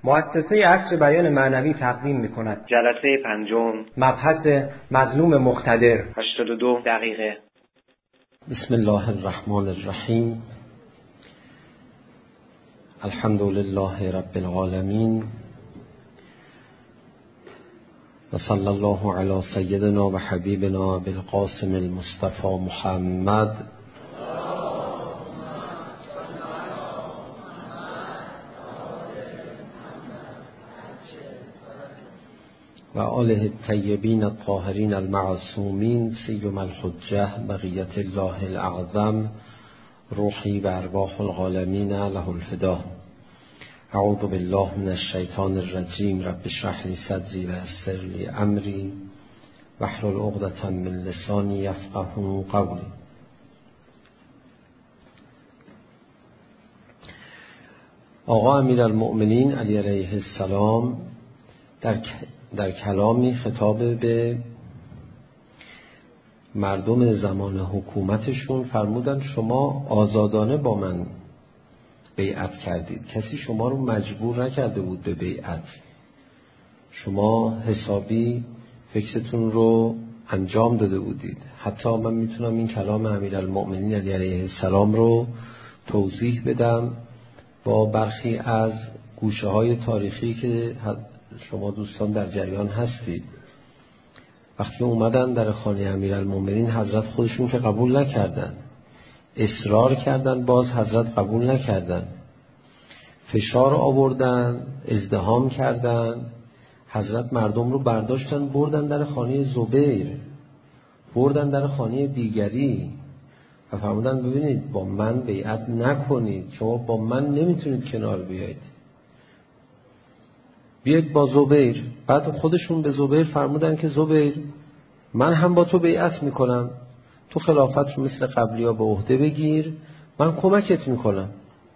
مؤسسه عصر بیان معنوی تقدیم می‌کند. جلسه پنجم، مبحث مظلوم مقتدر. 82 دقیقه. بسم الله الرحمن الرحیم. الحمد لله رب العالمین و صلی الله علی سیدنا و حبیبنا بالقاسم المصطفى محمد و آله الطیبین الطاهرین المعصومین سیما الحجة بقیة الله الاعظم روحی و ارواح العالمین له الفدا. اعوذ بالله من الشیطان الرجیم. رب اشرح لی صدری و یسر لی امری واحلل عقدة من لسانی یفقهوا قولی. آقا امیرالمؤمنین علی علیه السلام در کلامی خطاب به مردم زمان حکومتشون فرمودن شما آزادانه با من بیعت کردید، کسی شما رو مجبور نکرده بود به بیعت، شما حسابی فکرتون رو انجام داده بودید. حتی من میتونم این کلام امیرالمؤمنین علیه السلام رو توضیح بدم با برخی از گوشه های تاریخی که شما دوستان در جریان هستید. وقتی اومدن در خانه امیرالمؤمنین، حضرت خودشون که قبول نکردن، اصرار کردن، باز حضرت قبول نکردن، فشار آوردن، ازدحام کردن. حضرت مردم رو برداشتن بردن در خانه زبیر، بردن در خانه دیگری و فرمودن ببینید با من بیعت نکنید، شما با من نمیتونید کنار بیایید، بیاید با زبیر. بعد خودشون به زبیر فرمودن که زبیر من هم با تو بیعت میکنم، تو خلافت رو مثل قبلی ها به عهده بگیر، من کمکت میکنم.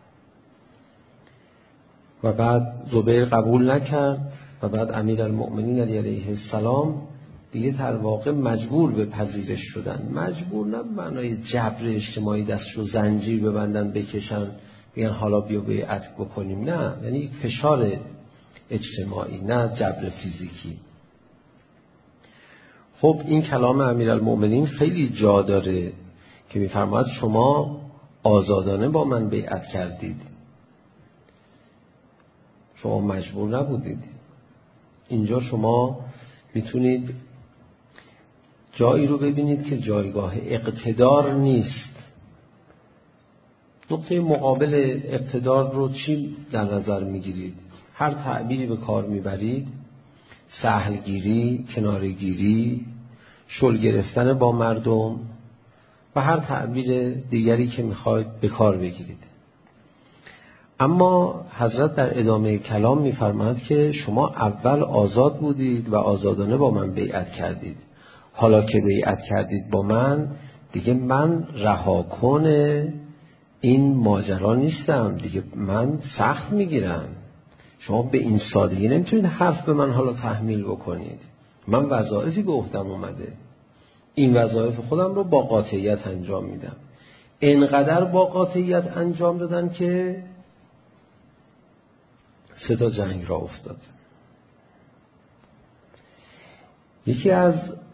و بعد زبیر قبول نکرد و بعد امیرالمؤمنین علیه السلام دیگه در واقع مجبور به پذیرش شدن. مجبور نه معنای جبر اجتماعی، دست رو زنجیر ببندن بکشن بگن حالا بیا بیعت بکنیم، نه، یعنی یک فشار اجتماعی، نه جبر فیزیکی. خب این کلام امیرالمؤمنین خیلی جا داره که میفرماید شما آزادانه با من بیعت کردید، شما مجبور نبودید. اینجا شما میتونید جایی رو ببینید که جایگاه اقتدار نیست. نقطه مقابل اقتدار رو چی در نظر میگیرید؟ هر تعبیری به کار میبرید، سهلگیری، کنارگیری، شل گرفتن با مردم و هر تعبیر دیگری که میخواید به کار بگیرید. اما حضرت در ادامه کلام میفرماید که شما اول آزاد بودید و آزادانه با من بیعت کردید، حالا که بیعت کردید با من، دیگه من رهاکن این ماجرا نیستم، دیگه من سخت میگیرم. شما به این سادگی نمیتونید حرف به من حالا تحمیل بکنید. من وظایفی به عهدم اومده، این وظایف خودم رو با قاطعیت انجام میدم. اینقدر با قاطعیت انجام دادن که 3 تا جنگ را افتاد. یکی از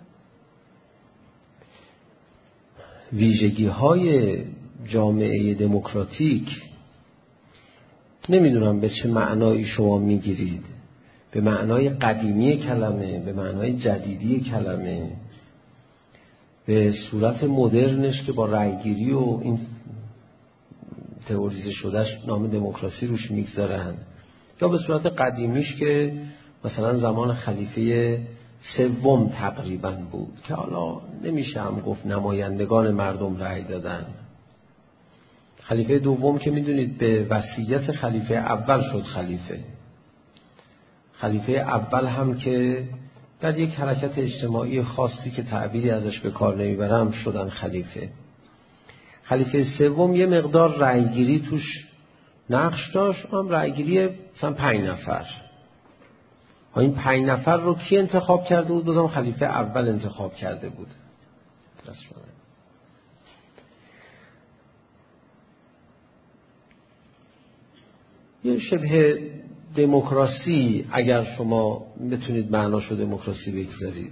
ویژگی های جامعه دموکراتیک، نمیدونم به چه معنایی شما میگیرید، به معنای قدیمی کلمه، به معنای جدیدی کلمه، به صورت مدرنش که با رأیگیری و این تئوریزه شدهش نام دموکراسی روش میگذارن، یا به صورت قدیمیش که مثلا زمان خلیفه 3 تقریبا بود که حالا نمیشه هم گفت نمایندگان مردم رأی دادن. خلیفه 2 که میدونید به وصیت خلیفه اول شد خلیفه. خلیفه اول هم که در یک حرکت اجتماعی خاصی که تعبیری ازش به کار نمیبرم شدن خلیفه. خلیفه 3 یه مقدار رأیگیری توش نقش داشت، هم رأیگیری مثلا 5 نفر. این 5 نفر رو کی انتخاب کرده بود؟ بازم خلیفه اول انتخاب کرده بود. یه شبه دموکراسی اگر شما بتونید معناشو دموکراسی بگذارید،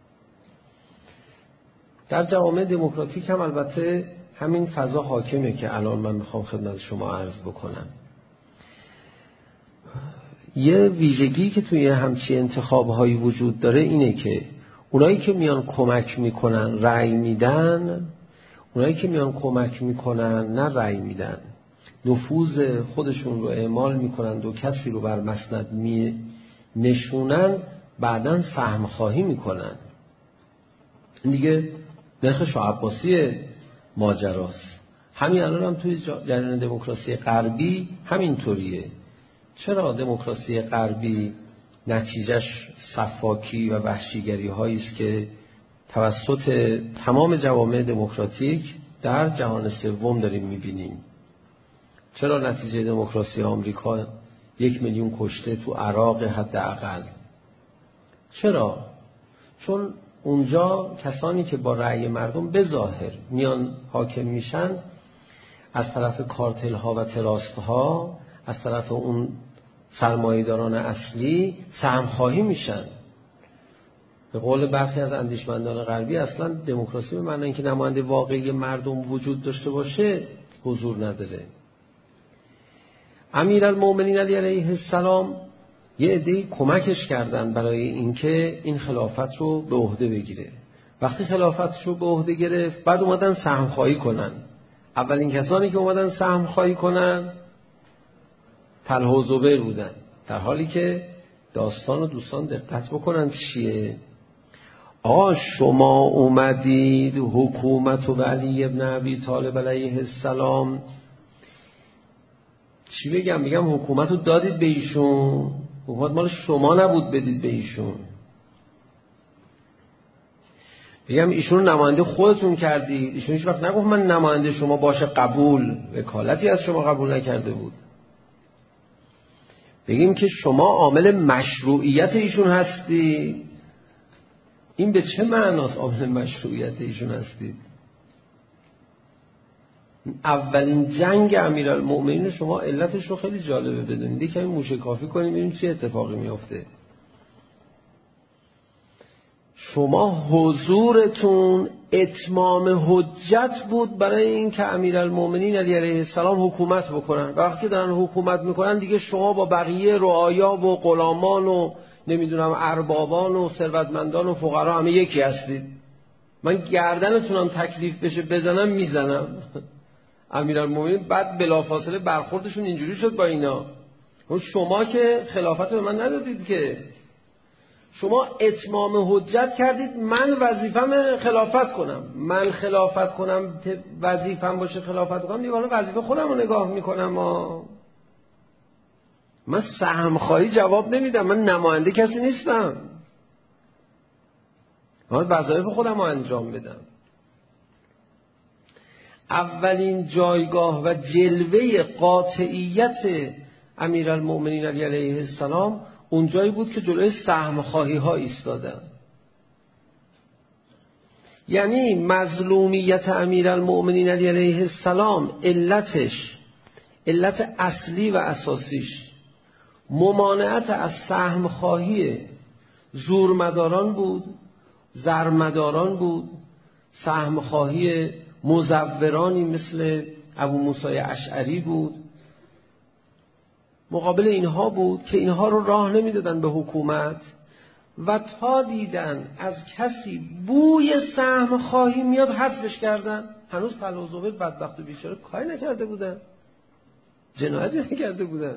در جوامع دموکراتیک هم البته همین فضا حاکمه که الان من میخوام خدمت شما عرض بکنم. یه ویژگی که توی همچی انتخاب‌هایی وجود داره اینه که اونایی که میان کمک میکنن رأی میدن، اونایی که میان کمک میکنن نه رأی میدن، نفوذ خودشون رو اعمال میکنن و کسی رو بر مسند می نشونن، بعداً سهم خواهی میکنن. این دیگه نرخ شاه عباسی ماجراست. همین الان هم توی جریان دموکراسی غربی همینطوریه. چرا دموکراسی غربی نتیجهش سفاکی و وحشیگری هایی است که توسط تمام جوامع دموکراتیک در جهان سوم داریم میبینیم؟ چرا نتیجه دموکراسی آمریکا 1 میلیون کشته تو عراق حداقل؟ چرا؟ چون اونجا کسانی که با رأی مردم به ظاهر میان حاکم میشن، از طرف کارتل ها و تراست ها، از طرف اون سرمایه‌داران اصلی سهم خواهی میشن. به قول برخی از اندیشمندان غربی اصلا دموکراسی به معنی اینکه نماینده واقعی مردم وجود داشته باشه حضور نداره. امیرالمومنین علی علیه السلام یه عده‌ای کمکش کردن برای اینکه این خلافت رو به عهده بگیره. وقتی خلافتش رو به عهده گرفت، بعد اومدن سهم خواهی کنن. اولین کسانی که اومدن سهم خواهی کنن طلحه و زبیر بودن، در حالی که داستان رو دوستان دقت بکنن چیه. آقا شما اومدید حکومت و علی ابن ابی طالب علیه السلام، چی بگم حکومت رو دادید به ایشون، حکومت مال شما نبود بدید به ایشون. بگم ایشون نماینده خودتون کردید، ایشون هیچ وقت نگفت من نماینده شما باشه قبول، وکالتی از شما قبول نکرده بود. بگیم که شما عامل مشروعیت ایشون هستید، این به چه معناست عامل مشروعیت ایشون هستید؟ اولین جنگ امیرالمومنین شما علتش رو خیلی جالبه بدونید، یکمی موشکافی کنیم ببینیم چه اتفاقی میفته. شما حضورتون اتمام حجت بود برای این که امیرالمومنین علی علیه السلام حکومت بکنن. وقتی دارن حکومت میکنن دیگه شما با بقیه رعایا و غلامان و نمیدونم اربابان و ثروتمندان و فقرا همه یکی هستید. من گردنتونم تکلیف بشه بزنم میزنم. امیرالمومنین بعد بلافاصله برخوردشون اینجوری شد با اینا، شما که خلافت به من ندادید، که شما اتمام حجت کردید من وظیفم خلافت کنم، من خلافت کنم وظیفم باشه خلافت کنم، دیگه وظیفه خودم رو نگاه میکنم. من سهم خواهی جواب نمیدم، من نماینده کسی نیستم، من وظایف خودم رو انجام بدم. اولین جایگاه و جلوه قاطعیت امیرالمومنین علی علیه السلام اونجایی بود که جلوی سهم خواهی ها ایستادن. یعنی مظلومیت امیرالمومنین علی علیه السلام علت اصلی و اساسیش ممانعت از سهم خواهی زورمداران بود، زرمداران بود، سهم خواهی مزورانی مثل ابو موسی اشعری بود. مقابل اینها بود که اینها رو راه نمیدادن به حکومت و تا دیدن از کسی بوی سهم خواهی میاد حذفش کردن. هنوز طلحه و زبیر بدبخت و بیچاره کاری نکرده بودن، جنایتی نکرده بودن،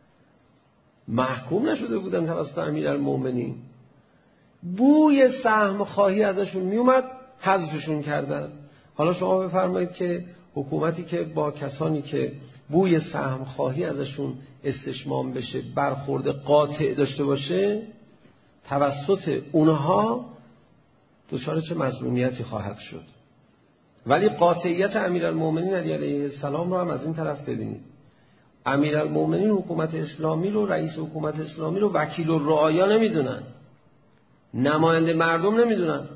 محکوم نشده بودن توسط امیرالمومنین. بوی سهم خواهی ازشون میومد حذفشون کردن. حالا شما بفرمایید که حکومتی که با کسانی که بوی سهم خواهی ازشون استشمام بشه برخورد قاطع داشته باشه، توسط اونها دچار چه مظلومیتی خواهد شد. ولی قاطعیت امیرالمومنین علی علیه السلام رو هم از این طرف ببینید. امیرالمومنین حکومت اسلامی رو، رئیس حکومت اسلامی رو وکیل الرعایا نمیدونن، نماینده مردم نمیدونن.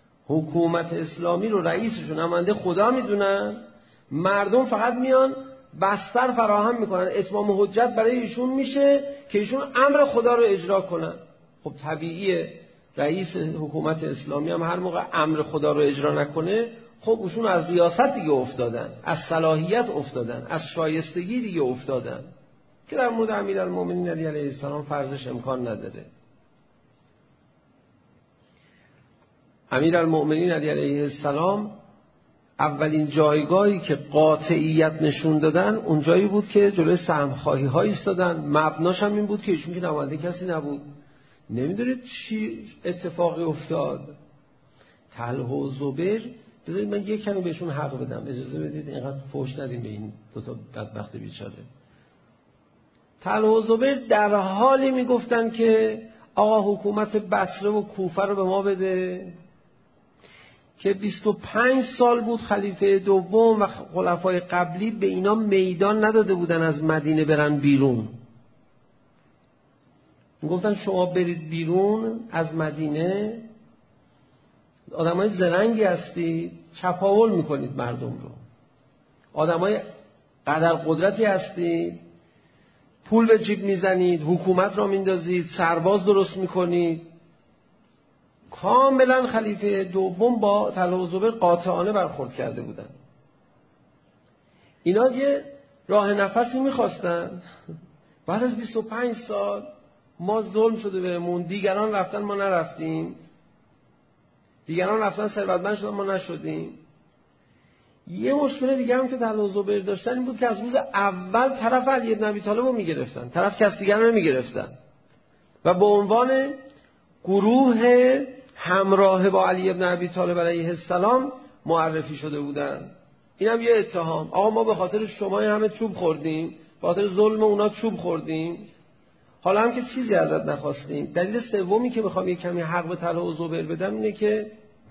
حکومت اسلامی رو رئیسش رو نماینده خدا میدونن. مردم فقط میان بستر فراهم میکنن، اتمام حجت برای ایشون میشه که ایشون امر خدا رو اجرا کنن. خب طبیعیه رئیس حکومت اسلامی هم هر موقع امر خدا رو اجرا نکنه، خب ایشون از ریاست دیگه افتادن، از صلاحیت افتادن، از شایستگی دیگه افتادن، که در مورد امیرالمومنین علی علیه السلام فرضش امکان نداره. امیرالمومنین علی علیه السلام اولین جایگاهی که قاطعیت نشون دادن اون جایی بود که جلوی سهمخواهی ها ایستادن. مبناش هم این بود که ایشون که نماینده کسی نبود. نمیدونید چی اتفاقی افتاد؟ طلحه و زبیر، بذارید من یک کمی بهشون حق بدم، اجازه بدید اینقدر فحش ندیم به این دو تا بدبخت بیچاره. طلحه و زبیر در حالی میگفتن که آقا حکومت بصره و کوفه رو به ما بده که 25 سال بود خلیفه دوم و خلفای قبلی به اینا میدان نداده بودن از مدینه برن بیرون. گفتن شما برید بیرون از مدینه، آدمای زرنگی هستید، چپاول میکنید مردم رو، آدمای قدر قدرتی هستید، پول به جیب میزنید، حکومت را میندازید، سرباز درست میکنید. کاملا خلیفه دوم با طلحه و زبیر قاطعانه برخورد کرده بودن. اینا یه راه نفسی میخواستن. بعد از 25 سال ما ظلم شده بهمون، دیگران رفتن ما نرفتیم، دیگران رفتن ثروتمند شدن ما نشدیم. یه مشکل دیگه هم که طلحه و زبیر داشتن این بود که از روز اول طرف علی بن ابی طالب رو میگرفتن، طرف کس دیگر رو نمیگرفتن و به عنوان گروه همراه با علی بن ابی طالب علیه السلام معرفی شده بودن. این هم یه اتهام، آقا ما به خاطر شما همه چوب خوردیم، به خاطر ظلم اونا چوب خوردیم، حالا هم که چیزی ازت نخواستیم. دلیل سومی که میخوام یک کمی حق به طلحه و زبیر بدم اینه که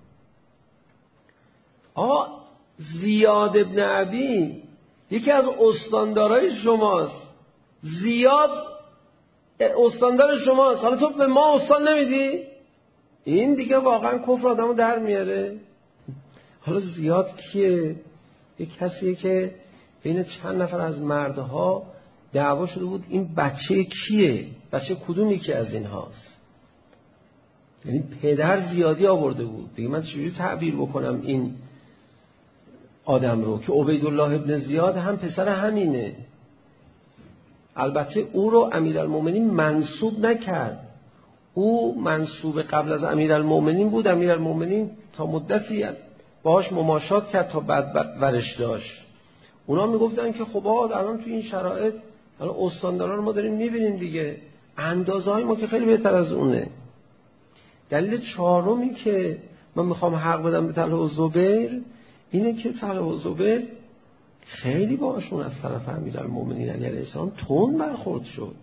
آقا زیاد ابن ابی یکی از استاندارای شماست، زیاد استاندار شماست، حالا تو به ما استان نمیدی؟ این دیگه واقعا کفر آدمو در میاره. حالا زیاد کیه؟ یک کسیه که بین چند نفر از مردها دعوا شده بود این بچه کیه، بچه کدوم یکی از این هاست. یعنی پدر زیادی آورده بود دیگه. من چجوری تعبیر بکنم این آدم رو که عبیدالله ابن زیاد هم پسر همینه. البته او رو امیرالمومنین منصوب نکرد، او منصوب قبل از امیرالمومنین بود. امیرالمومنین تا مدتی باهاش مماشات کرد تا بعد ورش داشت. اونا میگفتن که خب الان تو این شرایط الان استاندارا رو ما داریم میبینیم دیگه، اندازه های ما که خیلی بهتر از اونه. دلیل چهارمی که من میخوام حق بدم به طلحه و زبیر اینه که طلحه و زبیر خیلی باشون از طرف امیرالمومنین علیه السلام تند برخورد شد.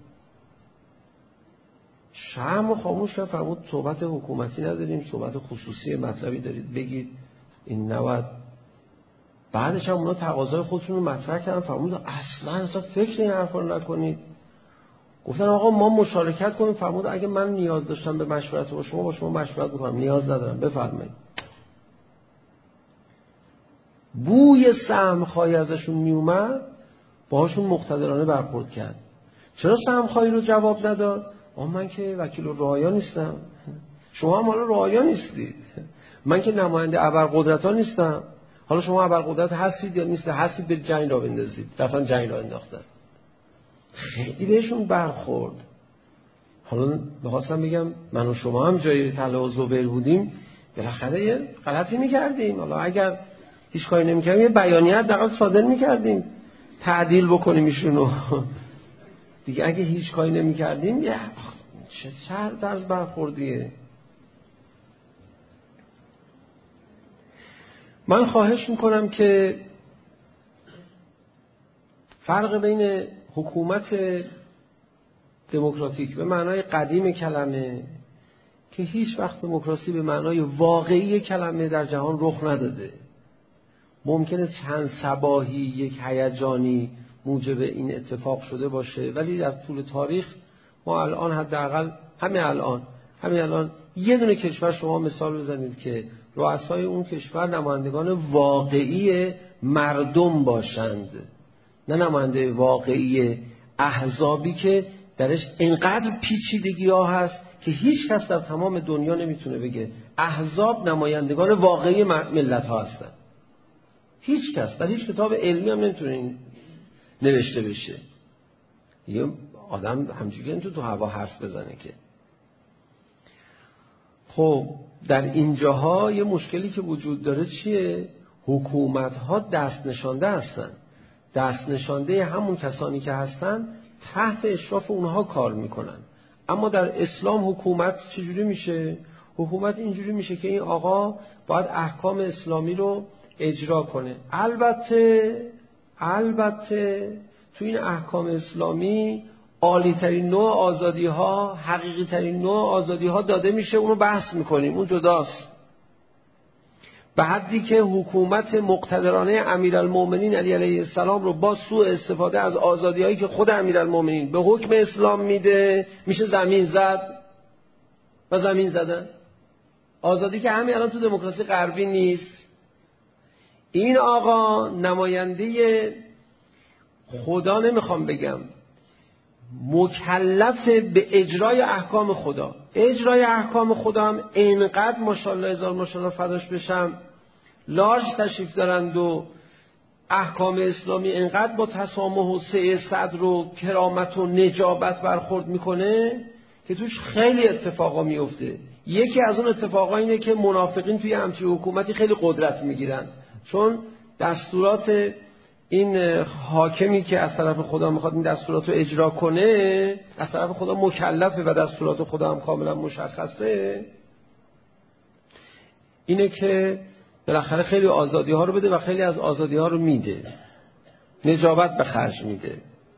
شرم و خاموش کرد، فرمود صحبت حکومتی نداریم، صحبت خصوصی مطلبی دارید بگید، این نباید. بعدش هم اونا تقاضای خودشون رو مطرح کردن، فرمود اصلا فکر این حرفا رو نکنید. گفتن آقا ما مشارکت کنیم. فرمود اگه من نیاز داشتم به مشورت با شما مشورت میکنم، نیاز ندارم، بفرمایید. بوی سهمخوایی ازشون میومد، باهاشون مقتدرانه برخورد کرد. چرا سهمخوایی رو جواب نداد؟ من که وکیل الرعایا نیستم، شما هم حالا رعایا نیستید، من که نماینده ابرقدرت‌ها نیستم، حالا شما ابرقدرت هستید یا نیست، هستید برید جنگ را بندازید. رفتن جنگ را انداختن. خیلی بهشون برخورد. حالا می‌خواستم بگم من و شما هم جای طلحه و زبیر بودیم بالاخره یه غلطی می‌کردیم، حالا اگر هیچ کاری نمی‌کردیم یه بیانیه حداقل صادر می‌کردیم تعدیل بکنیم ایشونو دیگه. اگه هیچ کاری نمی‌کردیم چه طرز برخوردیه. من خواهش میکنم که فرق بین حکومت دموکراتیک به معنای قدیم کلمه که هیچ وقت دموکراسی به معنای واقعی کلمه در جهان رخ نداده، ممکنه چند صباحی یک هیجانی موجب این اتفاق شده باشه، ولی در طول تاریخ ما الان حداقل همین الان یه دونه کشور شما مثال بزنید که رؤسای اون کشور نمایندگان واقعی مردم باشند. نه نماینده واقعی احزابی که درش انقدر پیچیدگی ها هست که هیچ کس در تمام دنیا نمیتونه بگه احزاب نمایندگان واقعی ملت ها هستن. هیچ کس در هیچ کتاب علمی هم نمیتونه این نوشته بشه. یه آدم همچنین نمیتونه تو هوا حرف بزنه که. خب در اینجاها یه مشکلی که وجود داره چیه؟ حکومت ها دست نشانده هستن. دست نشانده همون کسانی که هستن تحت اشراف اونها کار میکنن. اما در اسلام حکومت چجوری میشه؟ حکومت اینجوری میشه که این آقا باید احکام اسلامی رو اجرا کنه. البته تو این احکام اسلامی عالی ترین نوع آزادی ها، حقیقی ترین نوع آزادی ها داده میشه، اونو بحث میکنیم، اون جداست. به حدی که حکومت مقتدرانه امیرالمومنین علی علیه السلام رو با سوء استفاده از آزادی هایی که خود امیرالمومنین به حکم اسلام میده میشه زمین زد و زمین زدن. آزادی که همین الان تو دموکراسی غربی نیست. این آقا نماینده خدا نمیخوام بگم، مکلف به اجرای احکام خدا. اجرای احکام خدا هم اینقدر ماشاءالله هزار ماشاءالله فداش بشم لارج تشریف دارند و احکام اسلامی اینقدر با تسامح و سعه صدر و کرامت و نجابت برخورد میکنه که توش خیلی اتفاقا میفته. یکی از اون اتفاقا اینه که منافقین توی همچین حکومتی خیلی قدرت میگیرن، چون دستورات این حاکمی که از طرف خدا میخواد این دستورات رو اجرا کنه از طرف خدا مکلفه و دستورات خدا هم کاملا مشخصه، اینه که بالاخره خیلی آزادی ها رو بده و خیلی از آزادی ها رو میده، نجابت به خرج میده.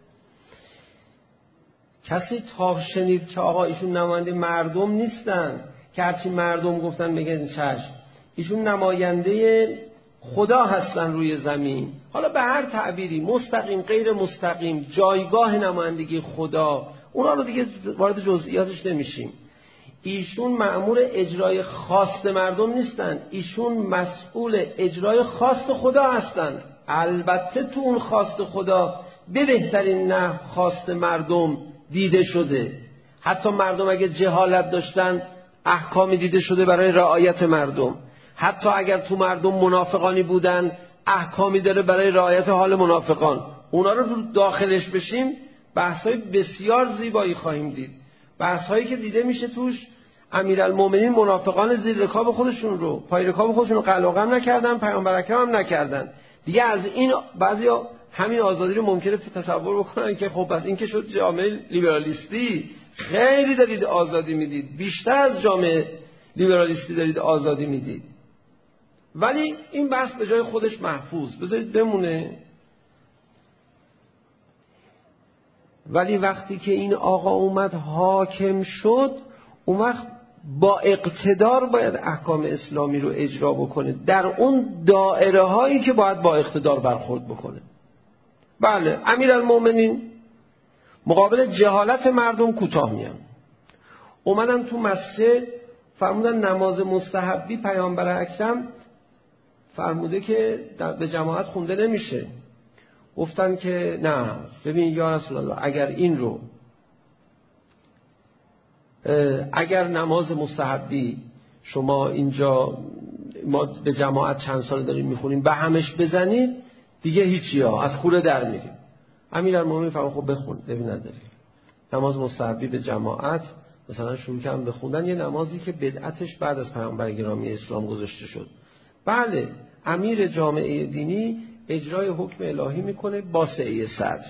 کسی تا شنید که آقا ایشون نماینده مردم نیستن که هرچی مردم گفتن بگن چشم، ایشون نماینده خدا هستن روی زمین، حالا به هر تعبیری، مستقیم غیر مستقیم، جایگاه نمایندگی خدا، اونا رو دیگه وارد جزئیاتش نمیشیم. ایشون مأمور اجرای خواست مردم نیستن، ایشون مسئول اجرای خواست خدا هستن. البته تو اون خواست خدا به بهترین نحو خواست مردم دیده شده، حتی مردم اگه جهالت داشتن احکامی دیده شده برای رعایت مردم، حتی اگر تو مردم منافقانی بودن احکامی داره برای رعایت حال منافقان. اونا رو داخلش بشیم بحث‌های بسیار زیبایی خواهیم دید، بحث‌هایی که دیده میشه توش امیرالمومنین منافقان زیر رکاب خودشون رو، پای رکاب خودشون رو قلقم نکردن، پیامبر اکرم هم نکردن. دیگه از این بعضیا همین آزادی رو ممکنه تصور بکنن که خب بس این که شد جامعه لیبرالیستی، خیلی دارید آزادی میدید، بیشتر از جامعه لیبرالیستی دارید آزادی میدید. ولی این بحث به جای خودش محفوظ بذارید بمونه. ولی وقتی که این آقا اومد حاکم شد، اون وقت با اقتدار باید احکام اسلامی رو اجرا بکنه در اون دایره هایی که باید با اقتدار برخورد بکنه. بله، امیرالمومنین مقابل جهالت مردم کوتاه میان. اومدن تو مسجد فرمودن نماز مستحبی پیامبر اکرم فرموده که به جماعت خونده نمیشه. گفتن که نه، ببین یا رسول الله، اگر نماز مستحبی شما اینجا ما به جماعت چند سال داریم میخونیم به همش بزنید دیگه هیچی ها، از خوره در میریم. امیرالمومنین فرمود خب بخون، ببین نداری نماز مستحبی به جماعت مثلا شروع کردن بخوندن یه نمازی که بدعتش بعد از پیامبر گرامی اسلام گذاشته شد. بله، امیر جامعه دینی اجرای حکم الهی میکنه با سعی صدر،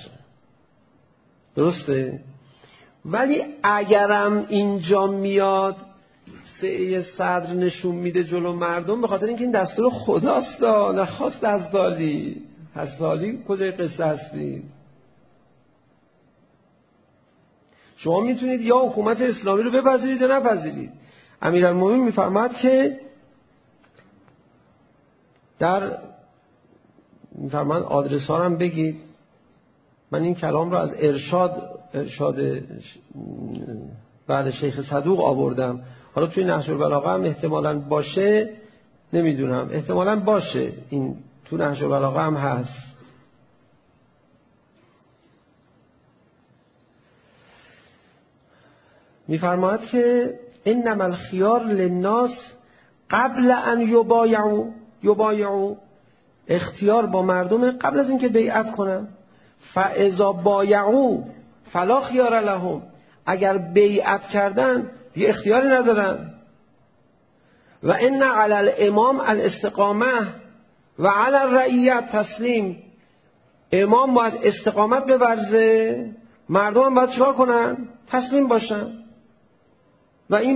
درسته؟ ولی اگرم اینجا میاد سعی صدر نشون میده جلو مردم، به خاطر اینکه این دستور خداست، نخواست دستالی کجای قصه هستی؟ شما میتونید یا حکومت اسلامی رو بپذیرید یا نپذیرید. امیرالمومنین میفرماد که میفرماد آدرس ها هم بگید. من این کلام رو از ارشاد بعد شیخ صدوق آوردم. حالا توی نهج البلاغه هم احتمالاً باشه، نمیدونم، احتمالاً باشه، این تو نهج البلاغه هم هست. میفرماید که انما الخيار للناس قبل ان یبایعوا، اختیار با مردم قبل از اینکه بیعت کنن. فاذا بایعوا فلا خيار لهم، اگر بیعت کردن دیگه اختیاری ندارن. و ان علی الامام الاستقامه و علی الرعیت تسلیم، امام باید استقامت بورزه، مردم هم باید چیکار کنن؟ تسلیم باشن. و این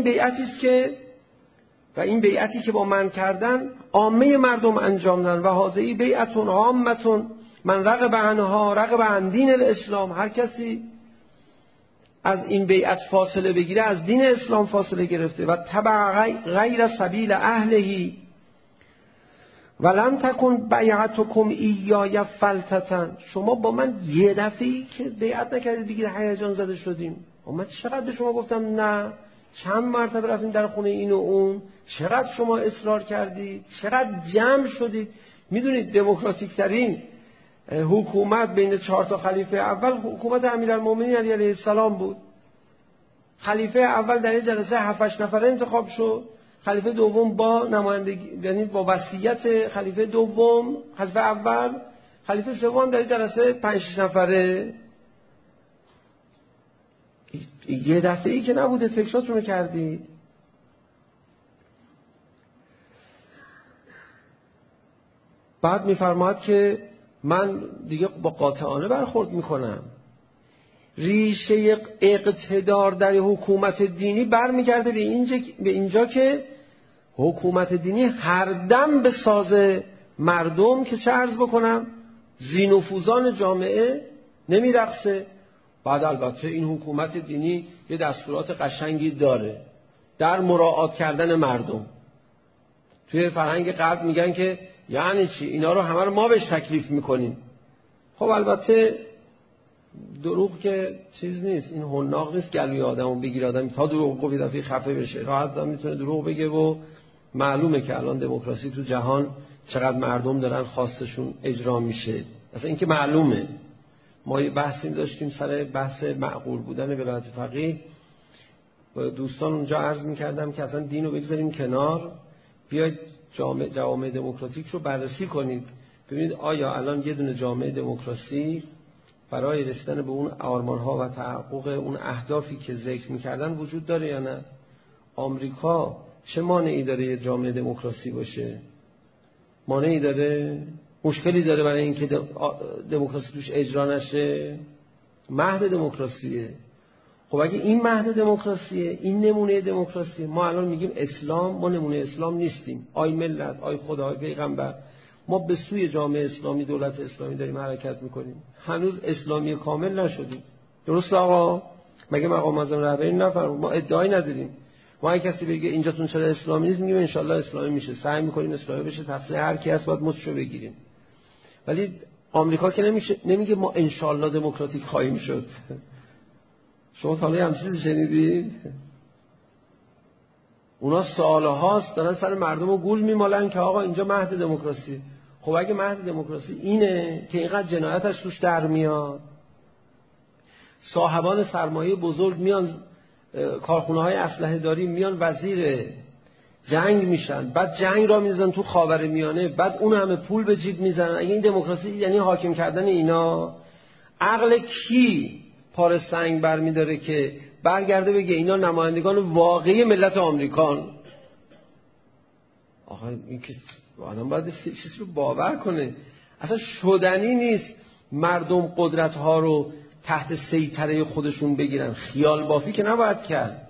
بیعتی که با من کردن عامه مردم انجام دادن. و هذه بیعتون عامتون من رغب عنها رغب عن دین الاسلام، هر کسی از این بیعت فاصله بگیره از دین اسلام فاصله گرفته. و تبع غیر سبیل اهلهی ولم تکن بیعتکم ایای فلتتن، شما با من یه دفعه‌ای که بیعت نکردید دیگه هیجان زده شدیم. من چقدر به شما گفتم نه، چند مرتبه رفتیم در خونه این و اون، چقدر شما اصرار کردید، چقدر جمع شدید. میدونید دموکراتیک ترین حکومت بین 4 تا خلیفه اول حکومت امیرالمومنین علی علیه السلام بود. خلیفه اول در یک جلسه 7-8 نفره انتخاب شد، خلیفه دوم با نمایندگی، یعنی با وصیت خلیفه دوم، خلیفه اول، خلیفه سوم در یک جلسه 5-6 نفره. یه دفعه‌ای که نبوده، فکراتونو کردید. بعد میفرماد که من دیگه با قاطعانه برخورد میکنم. ریشه اقتدار در حکومت دینی برمیگرده به اینجا که حکومت دینی هر دم به ساز مردم که چه عرض بکنم ذی‌نفوذان جامعه نمیرقصه. بعد البته این حکومت دینی یه دستورات قشنگی داره در مراعات کردن مردم. توی فرهنگ غرب میگن که یعنی چی؟ اینا رو همه رو ما بهش تکلیف میکنیم. خب البته دروغ که چیز نیست، این حناق نیست گلوی آدمو بگیره، آدم تا دروغ گفت دفعه خفه بشه. راحت میتونه دروغ بگه و معلومه که الان دموکراسی تو جهان چقدر مردم دارن خواستشون اجرا میشه. اصلا این که معلومه. ما یه بحثی داشتیم سر بحث معقول بودن ولایت فقیه، دوستان اونجا عرض میکردم که اصلا دین رو بگذاریم کنار، بیاید جوامع دموکراتیک رو بررسی کنید، ببینید آیا الان یه دونه جامعه دموکراسی برای رسیدن به اون آرمان‌ها و تحقق اون اهدافی که ذکر می‌کردن وجود داره یا نه. آمریکا چه مانعی داره یه جامعه دموکراسی باشه؟ مانعی داره؟ مشکلی داره برای اینکه دموکراسی توش اجرا نشه؟ مهد دموکراسیه. خب اگه این مهد دموکراسیه، این نمونه دموکراسیه، ما الان میگیم اسلام، ما نمونه اسلام نیستیم. آی ملت، آی خدا، آی پیغمبر، ما به سوی جامعه اسلامی، دولت اسلامی داریم حرکت میکنیم. هنوز اسلامی کامل نشدیم. درست آقا؟ مگه مقام معظم رهبری نفرمود؟ ما ادعایی نداریم. ما اگه کسی بگه اینجاتون چرا اسلامی نیست، میگیم ان شاءالله اسلامی میشه. سعی میکنیم اسلامی بشه، تفسیر هر کی هست باید مچشو بگیریم. ولی آمریکا که نمیگه ما ان شاءالله دموکراتیک خواهیم شد. شما تا حالا هم چیزی شنیدید؟ اونا سالهاست دارن سر مردم رو گول میمالن که آقا اینجا مهد دموکراسی. خب اگه مهد دموکراسی اینه که اینقدر جنایتش توش در میاد، صاحبان سرمایه بزرگ میان کارخونه‌های اسلحه داری میان وزیر جنگ میشن، بعد جنگ را میزنن تو خاورمیانه، بعد اون همه پول به جیب میزنن، اگه این دموکراسی یعنی حاکم کردن اینا، عقل کی پار سنگ برمیداره که برگرده بگه اینا نمایندگان واقعی ملت آمریکان؟ آقا این که آدم باید چیزی رو باور کنه. اصلا شدنی نیست مردم قدرت ها رو تحت سیطره خودشون بگیرن. خیال بافی که نباید کرد.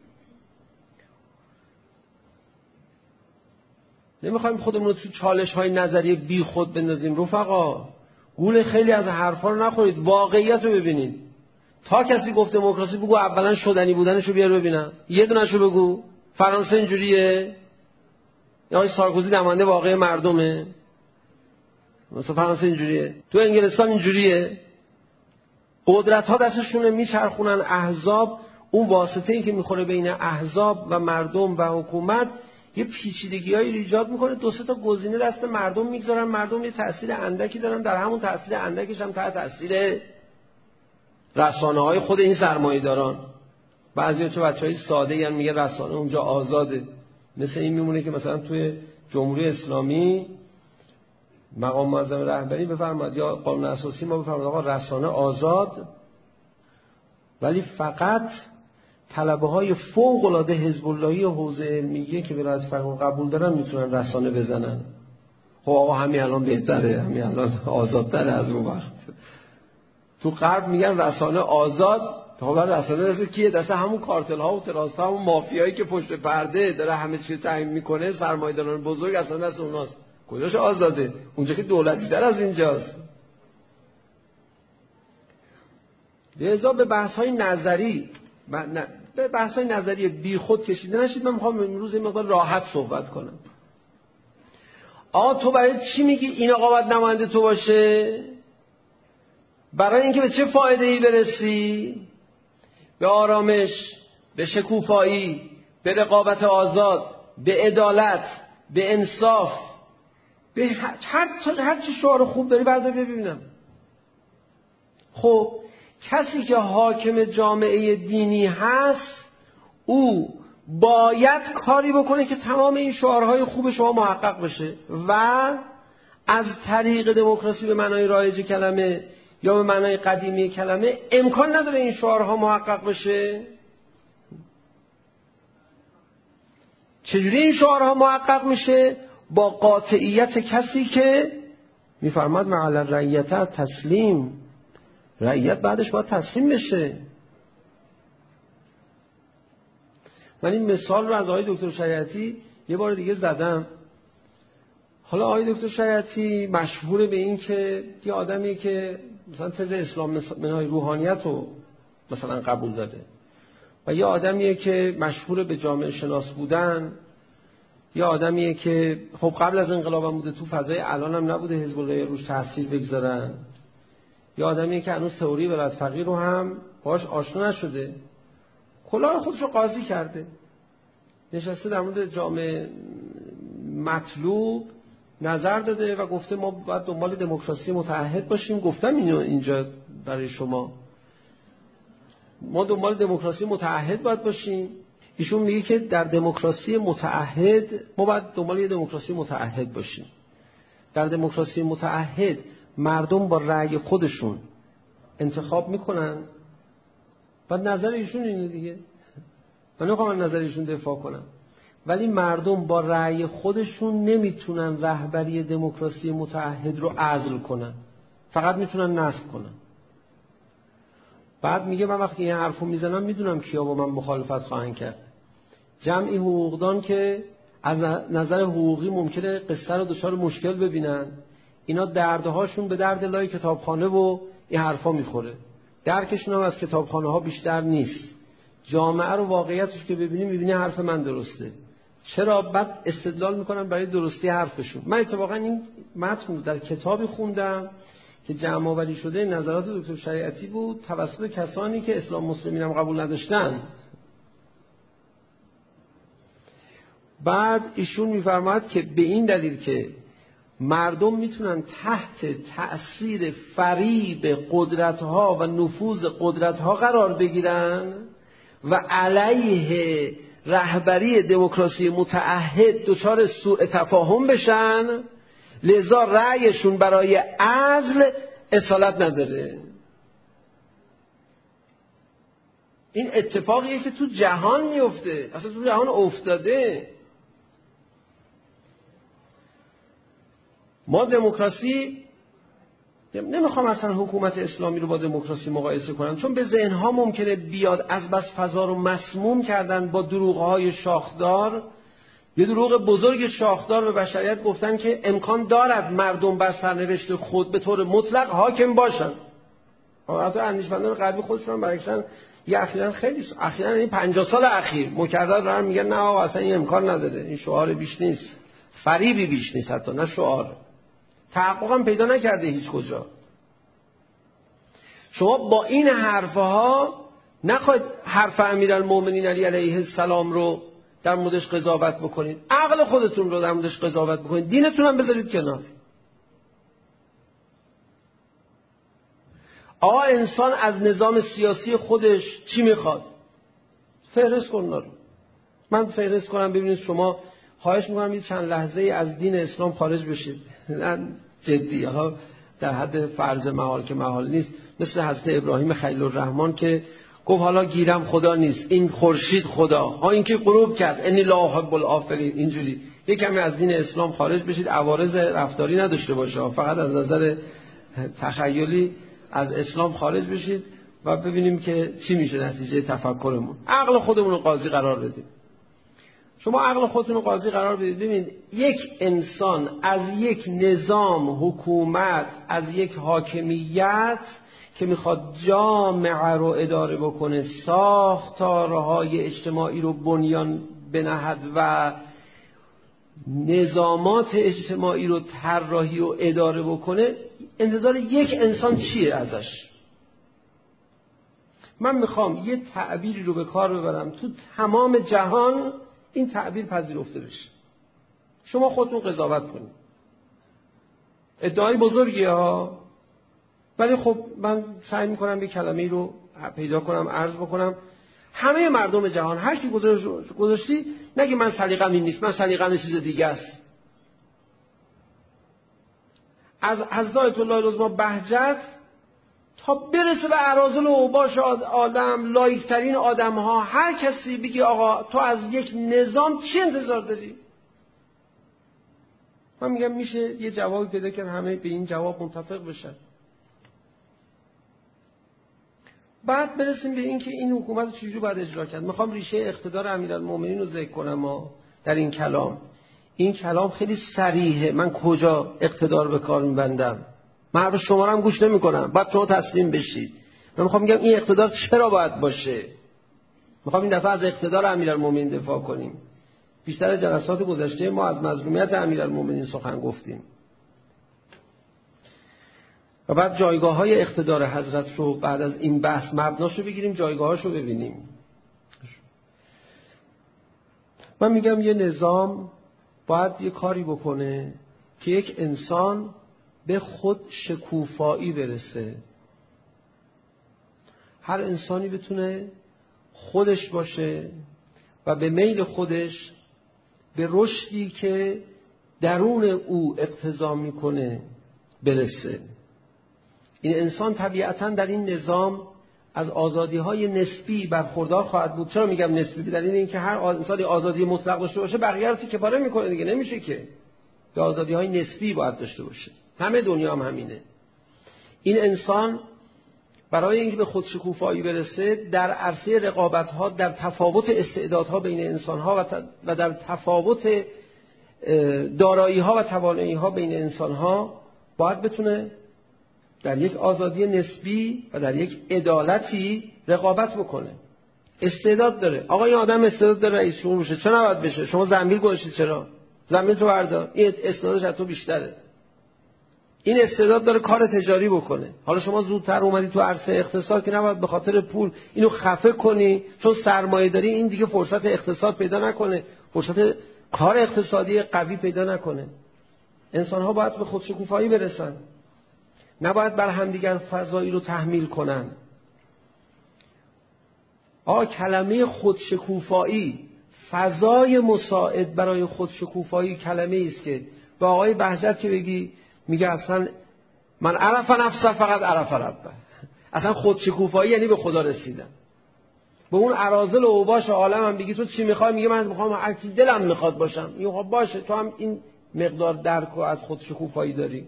نمیخوایم خودمون رو تو چالش های نظری بی خود بندازیم. رفقا گول خیلی از حرفا رو نخورید، واقعیت رو ببینید. تا کسی گفت دموکراسی بگو اولا شدنی بودنشو بیار ببینم، یه دونهشو بگو. فرانسه اینجوریه یا سارکوزی نماینده واقعی مردمه؟ مثلا فرانسه اینجوریه، تو انگلستان اینجوریه. قدرت ها دستشونه میچرخونن. احزاب اون واسطه‌ای که میخوره بین احزاب و مردم و حکومت یه پیچیدگی‌هایی ایجاد میکنه. 2-3 تا گزینه دست مردم میگذارن، مردم یه تأثیر اندکی دارن، در همون تأثیر اندکش هم تحت تأثیر رسانه‌های خود این سرمایه‌داران. بعضیا چه بچهای ساده یعنی میگه رسانه اونجا آزاده. مثل این میمونه که مثلا توی جمهوری اسلامی مقام معظم رهبری بفرماد یا قانون اساسی ما بفرماد آقا رسانه آزاد، ولی فقط طلبه‌های فوق‌العاده حزب اللهی و حوزه علمیه که ولایت فقیه قبول دارن میتونن رسانه بزنن. خب آقا همین الان بهتره، همین الان آزادتره از اون وقت. تو غرب میگن رسانه آزاد، تا رسانه دست کیه؟ دست همون کارتل ها و تراست ها و مافیایی که پشت پرده داره همه چیز تعیین میکنه، سرمایه‌داران بزرگ اصلا دست اوناست. کجاش آزاده؟ اونجا که دولتی تر از اینجاست. لذا به بحث‌های نظری به بحث‌های نظری بی خود کشیده نشید. من میخوام امروز این مقدار راحت صحبت کنم. تو برای چی میگی این آقا باید نماینده تو باشه؟ برای اینکه به چه فایده‌ای برسی؟ به آرامش، به شکوفایی، به رقابت آزاد، به عدالت، به انصاف، به هر چی شعار خوب داری بردار ببینم. خب کسی که حاکم جامعه دینی هست او باید کاری بکنه که تمام این شعارهای خوب شما محقق بشه و از طریق دموکراسی به معنای رایج کلمه یا به معنای قدیمی کلمه امکان نداره این شعارها محقق بشه. چجوری این شعارها محقق میشه؟ با قاطعیت کسی که میفرماد معل الرعیت تسلیم، رعیت بعدش باید تسلیم بشه. من این مثال رو از آقای دکتر شریعتی یه بار دیگه زدم. حالا آقای دکتر شریعتی مشهور به این که یه آدمی که مثلا تز اسلام منهای روحانیت رو مثلا قبول داره و یه آدمیه که مشهور به جامعه شناس بودن، یه آدمیه که خب قبل از انقلاب هم بوده، تو فضای الان هم نبوده حزب الله روش تاثیر بگذارن، یه آدمیه که هنوز تئوری ولایت فقیه رو هم باهاش آشنا نشده، کلاه خودش رو قاضی کرده، نشسته در مورد جامعه مطلوب نظر داده و گفته ما باید دنبال دموکراسی متعهد باشیم. گفتم اینجا برای شما ما دنبال دموکراسی متعهد باید باشیم. ایشون میگه که در دموکراسی متعهد ما باید دنبال یه دموکراسی متعهد باشیم. در دموکراسی متعهد مردم با رأی خودشون انتخاب میکنن و نظر ایشون اینه دیگه. من نمیخوام از نظر ایشون دفاع کنم، ولی مردم با رأی خودشون نمیتونن رهبری دموکراسی متعهد رو عزل کنن، فقط میتونن نصب کنن. بعد میگه من وقتی این حرفو میزنم میدونم کیا با من مخالفت خواهند کرد. جمعی حقوقدان که از نظر حقوقی ممکنه قصه رو دچار مشکل ببینن، اینا دردهاشون به درد لای کتابخانه و این حرفا میخوره، درکشون هم از کتابخانه ها بیشتر نیست. جامعه رو واقعیتش که ببینی میبینی حرف من درسته، چرا بعد استدلال میکنن برای درستی حرفشون. من اتفاقا این متن در کتابی خوندم که جمع آوری شده نظرات دکتر شریعتی بود توسط کسانی که اسلام مسلمین هم قبول نداشتن. بعد ایشون میفرماد که به این دلیل که مردم میتونن تحت تأثیر فریب قدرت‌ها و نفوذ قدرت‌ها قرار بگیرن و علیه رهبری دموکراسی متعهد دچار سوء تفاهم بشن، لذا رأیشون برای عزل اصالت نداره. این اتفاقیه که تو جهان میفته، اصلا تو جهان افتاده. ما دموکراسی نمیخوام اصلا حکومت اسلامی رو با دموکراسی مقایسه کنم، چون به ذهنها ممکنه بیاد از بس فضا رو مسموم کردن با دروغ‌های شاخدار. یه دروغ بزرگ شاخدار به بشریت گفتن که امکان دارد مردم بر سرنوشت خود به طور مطلق حاکم باشن. حتی اندیشمندان غربی خودشون برعکسن یه اخیراً این 50 سال اخیر مکرر دارن میگن نه آقا اصلا این امکان نداره، این شعار بیش نیست، فریبی بیش نیست، حتی نه شعار، تحقق هم پیدا نکرده هیچ کجا. شما با این حرفها نخواهید حرف امیرالمومنین علی علیه السلام رو در موردش قضاوت بکنید، عقل خودتون رو در موردش قضاوت بکنید، دینتون هم بذارید کنار. انسان از نظام سیاسی خودش چی میخواد؟ فهرست کن اونا رو. من فهرست کنم ببینید شما، خواهش میکنم یه چند لحظه از دین اسلام خارج بشید. نه جدی، ها در حد فرض محال که محال نیست، مثل حضرت ابراهیم خلیل الرحمن که گفت حالا گیرم خدا نیست، این خورشید خدا، ها این که غروب کرد، انی لا احب الافلین. اینجوری یک کمی از دین اسلام خارج بشید، عوارض رفتاری نداشته باشه، فقط از نظر تخیلی از اسلام خارج بشید و ببینیم که چی میشه نتیجه تفکرمون. عقل خودمون رو قاضی قرار بدیم. شما عقل خودتون رو قاضی قرار بدید. ببینید یک انسان از یک نظام حکومت، از یک حاکمیت که میخواد جامعه رو اداره بکنه، ساختارهای اجتماعی رو بنیان بنهد و نظامات اجتماعی رو طراحی و اداره بکنه، انتظار یک انسان چیه ازش؟ من میخوام یه تعبیری رو به کار ببرم تو تمام جهان این تعبیر پذیرفته بشه. شما خودتون قضاوت کنید. ادعای بزرگیه ها، ولی خب من سعی میکنم یه کلمه‌ای رو پیدا کنم، عرض بکنم. همه مردم جهان هر کی گذاشتی نگه من سلیقه‌م این نیست، من سلیقه‌م یه چیز دیگه است. از حضرت الله العظما بهجت تا برسه به اراذل و اوباش آدم، لایق‌ترین آدم‌ها، هر کسی بگی آقا تو از یک نظام چی انتظار داری؟ من میگم میشه یه جوابی پیدا کرد همه به این جواب متفق بشن. بعد برسیم به این که این حکومت چجوری باید اجرا کرد. میخوام ریشه اقتدار امیرالمومنین رو ذکر کنم در این کلام. این کلام خیلی صریحه. من کجا اقتدار به کار میبندم؟ من حرف شما رو هم گوش نمی‌کنم، بعد شما تسلیم بشید. من میخوام بگم این اقتدار چرا باید باشه. میخوام این دفعه از اقتدار امیرالمومنین دفاع کنیم. بیشتر جلسات گذشته ما از مظلومیت امیرالمومنین سخن گفتیم و بعد جایگاه‌های اقتدار حضرت رو بعد از این بحث مبناشو بگیریم، جایگاهاشو ببینیم. من میگم یه نظام باید یه کاری بکنه که یک انسان به خود شکوفایی برسه. هر انسانی بتونه خودش باشه و به میل خودش به رشدی که درون او اقتضا میکنه برسه. این انسان طبیعتاً در این نظام از آزادی‌های نسبی برخوردار خواهد بود. چرا میگم نسبی؟ بدلیل اینکه هر انسانی آزادی مطلق داشته باشه بقیه رو تیکه پاره میکنه دیگه، نمیشه که. به آزادی‌های نسبی باید داشته باشه. همه دنیا هم همینه. این انسان برای اینکه به خود شکوفایی برسه در عرصه رقابت‌ها، در تفاوت استعدادها بین انسان‌ها و در تفاوت دارایی‌ها و توانایی‌ها بین انسان‌ها باید بتونه در یک آزادی نسبی و در یک عدالتی رقابت بکنه. استعداد داره. آقا این آدم استعداد داره رئیس جمهور بشه، چرا نباید بشه؟ شما زنبیل گذاشتید، چرا؟ زنبیل تو بردار. این استعدادش از تو بیشتره. این استعداد داره کار تجاری بکنه. حالا شما زودتر اومدی تو عرصه اقتصاد که نباید به خاطر پول اینو خفه کنی، چون سرمایه داری این دیگه فرصت اقتصاد پیدا نکنه، فرصت کار اقتصادی قوی پیدا نکنه. انسان‌ها باید به خودشکوفایی برسن. نباید بر همدیگر فضایی رو تحمیل کنن. کلمه خودشکوفایی، فضای مساعد برای خودشکوفایی کلمه است که با آقای بهجت که بگی میگه اصلا من عرف نفسه فقط عرف ربه. اصلا خودشکوفایی یعنی به خدا رسیدن. به اون اراذل و اوباش عالم هم بگی تو چی میخوای؟ میگه من میخوام هر چی دلم میخواد باشم. میگه خب باشه، تو هم این مقدار درک و از خودشکوفایی داری.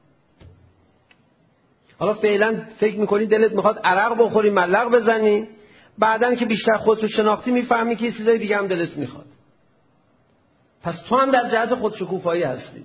حالا فعلا فکر میکنی دلت میخواد عرق بخوری، ملق بزنی، بعدن که بیشتر خودتو شناختی میفهمی که چیزای دیگه هم دلت میخواد. پس تو هم در جهت خودشکوفایی هستی.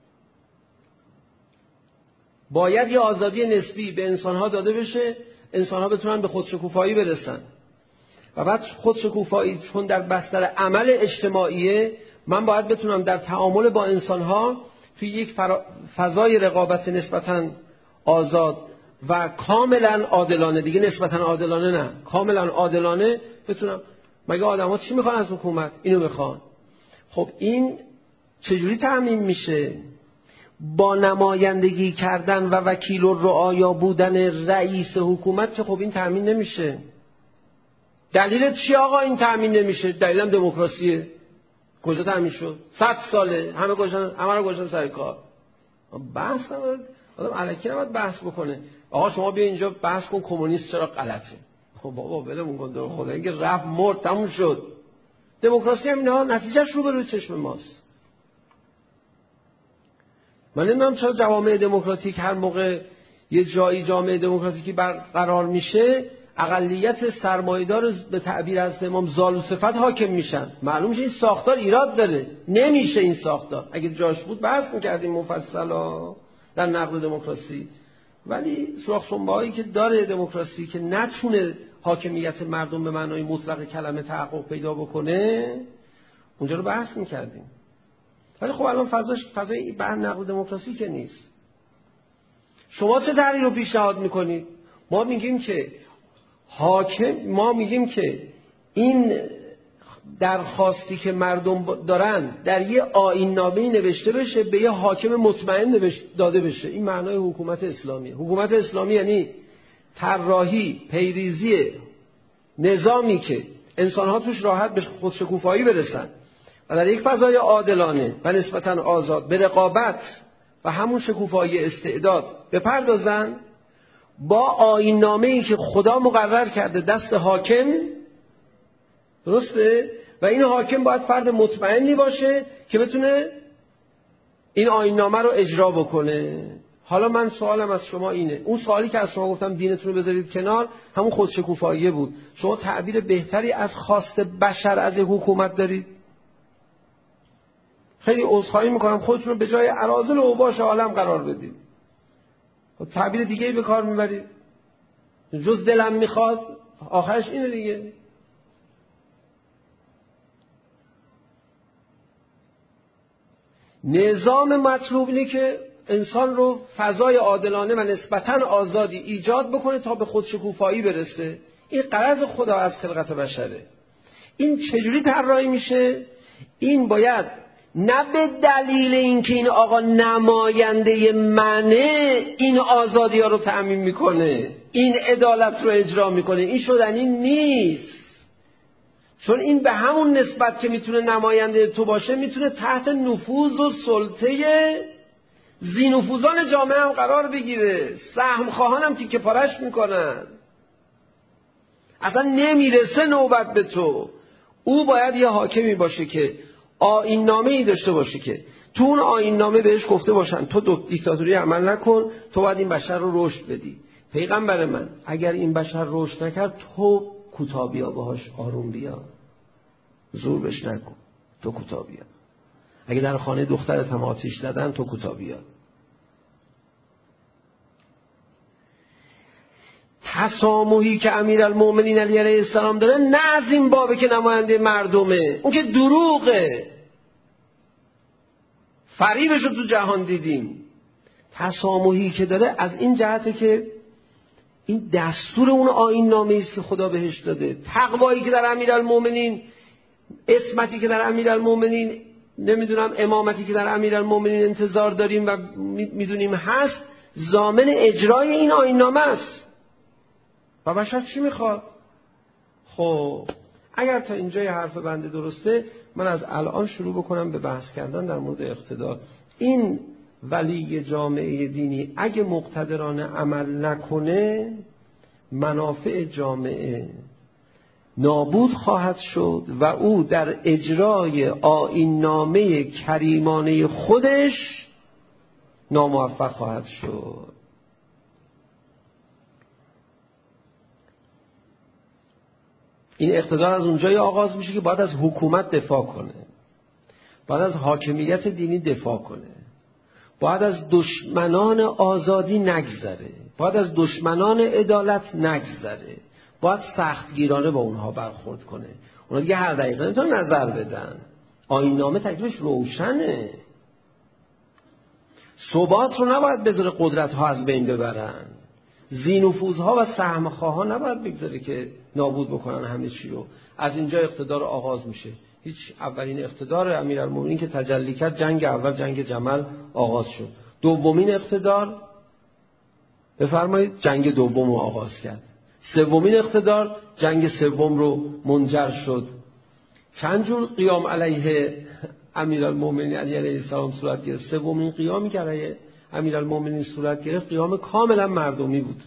باید یه آزادی نسبی به انسانها داده بشه، انسانها بتونن به خودشکوفایی برسن. و بعد خودشکوفایی چون در بستر عمل اجتماعیه، من باید بتونم در تعامل با انسانها توی یک فضای رقابت نسبتاً آزاد و کاملا عادلانه، دیگه نسبتاً عادلانه نه، کاملا عادلانه بتونم. مگه آدم‌ها چی میخوان از حکومت؟ اینو میخوان. خب این چجوری تأمین میشه؟ با نمایندگی کردن و وکیل الرعایا بودن رئیس حکومت که خب این تأمین نمیشه. دلیل چی آقا این تأمین نمیشه؟ دلیلم دموکراسیه. کجا تأمین شد؟ 100 ساله همه رو گذاشتن سر کار. بحث نباید آدم الکی نباید بحث بکنه. آقا شما بیا اینجا بحث کن کمونیست چرا غلطه. خب بابا ولمون کن در خدا، اینکه رفت مرد تموم شد. دموکراسی هم اینها نتیجهش رو به روی چشم ماست. من نمیدونم چرا جوامع دموکراتیک هر موقع یه جایی جامعه دموکراتیکی برقرار میشه اقلیت سرمایه‌دار به تعبیر از امام زالو صفت حاکم میشن. معلوم میشه این ساختار ایراد داره، نمیشه این ساختار. اگه جاش بود بحث میکردیم مفصلا در نقد دموکراسی، ولی سوراخ سنبه‌هایی که داره دموکراسی که نتونه حاکمیت مردم به معنای مطلق کلمه تحقق پیدا بکنه اونجا رو بحث میکردیم. ولی خب الان فضای بر نقد دموکراسی که نیست. شما چه تحلیل رو پیشنهاد میکنید؟ ما میگیم که این درخواستی که مردم دارن در یه آیین‌نامه‌ای نوشته بشه، به یه حاکم مطمئن داده بشه. این معنای حکومت اسلامیه. حکومت اسلامی یعنی طراحی پیریزی نظامی که انسان‌ها توش راحت به خودشکوفایی برسن و در یک فضای عادلانه و نسبتاً آزاد به رقابت و همون شکوفایی استعداد بپردازن، با آیین‌نامه‌ای که خدا مقرر کرده دست حاکم، درسته؟ و این حاکم باید فرد مطمئنی باشه که بتونه این آیین‌نامه رو اجرا بکنه. حالا من سوالم از شما اینه، اون سوالی که از شما گفتم دینتون رو بذارید کنار، همون خودشکوفاییه بود. شما تعبیر بهتری از خواست بشر از حکومت دارید؟ خیلی عذرخواهی میکنم خودتون رو به جای اراذل و اوباش عالم قرار بدید. تعبیر دیگه به کار میبرید. جز دلم میخواد، آخرش اینه دیگه. نظام مطلوب اینه که انسان رو فضای عادلانه و نسبتاً آزادی ایجاد بکنه تا به خودشکوفایی برسه. این غرض خدا از خلقت بشره. این چجوری طراحی میشه؟ این باید نه به دلیل اینکه این آقا نماینده منه این آزادی ها رو تأمین میکنه، این عدالت رو اجرا میکنه، این شدنی نیست. چون این به همون نسبت که میتونه نماینده تو باشه میتونه تحت نفوذ و سلطه ذی‌نفوذان جامعه هم قرار بگیره. سهم خواهان هم تیکه پارش میکنن، اصلا نمیرسه نوبت به تو. او باید یه حاکمی باشه که آیین‌نامه‌ای داشته باشه که تو اون آیین‌نامه بهش گفته باشن تو دیکتاتوری عمل نکن، تو باید این بشر رو رشد بدی. پیغمبر من اگر این بشر رشد نکرد تو کوتاه بیا باهاش، آروم بیا، زور بش نکن، تو کوتاه بیا. اگه در خانه دخترت هم آتش زدن تو کوتاه بیا. تسامحی که امیرالمومنین علی علیه السلام داره نه از این بابه که نماینده مردمه، اون که دروغه، فریبش رو تو جهان دیدیم. تسامحی که داره از این جهته که این دستور اون آیین نامه است که خدا بهش داده. تقوایی که در امیرالمومنین، عصمتی که در امیرالمومنین، نمیدونم امامتی که در امیرالمومنین انتظار داریم و میدونیم هست، ضامن اجرای این آیین نامه است. و بشر چی میخواد؟ خب اگر تا اینجای حرف بنده درسته، من از الان شروع بکنم به بحث کردن در مورد اقتدار. این ولی جامعه دینی اگه مقتدرانه عمل نکنه، منافع جامعه نابود خواهد شد و او در اجرای آیین‌نامه کریمانه خودش ناموفق خواهد شد. این اقتدار از اونجای آغاز میشه که باید از حکومت دفاع کنه، باید از حاکمیت دینی دفاع کنه، باید از دشمنان آزادی نگذره، باید از دشمنان عدالت نگذره، باید سختگیرانه با اونها برخورد کنه. اونا دیگه هر دقیقه نمیتونن نظر بدن. آیین‌نامه تکلیفش روشنه. ثبات رو نباید بذاره قدرت‌ها از بین ببرن. ذی‌نفوذها و سهم‌خواهان نباید بگذاره که نابود بکنن همه چی رو. از اینجا اقتدار آغاز میشه. هیچ اولین اقتدار امیرالمومنین که تجلی کرد جنگ اول، جنگ جمل آغاز شد. دومین اقتدار بفرمایید جنگ دوم رو آغاز کرد. سومین اقتدار جنگ سوم رو منجر شد. چند جور قیام علیه امیرالمومنین علی علیه السلام صورت گرفت. سومین قیامی که علیه امیرالمومنین صورت گرفت قیام کاملا مردمی بود.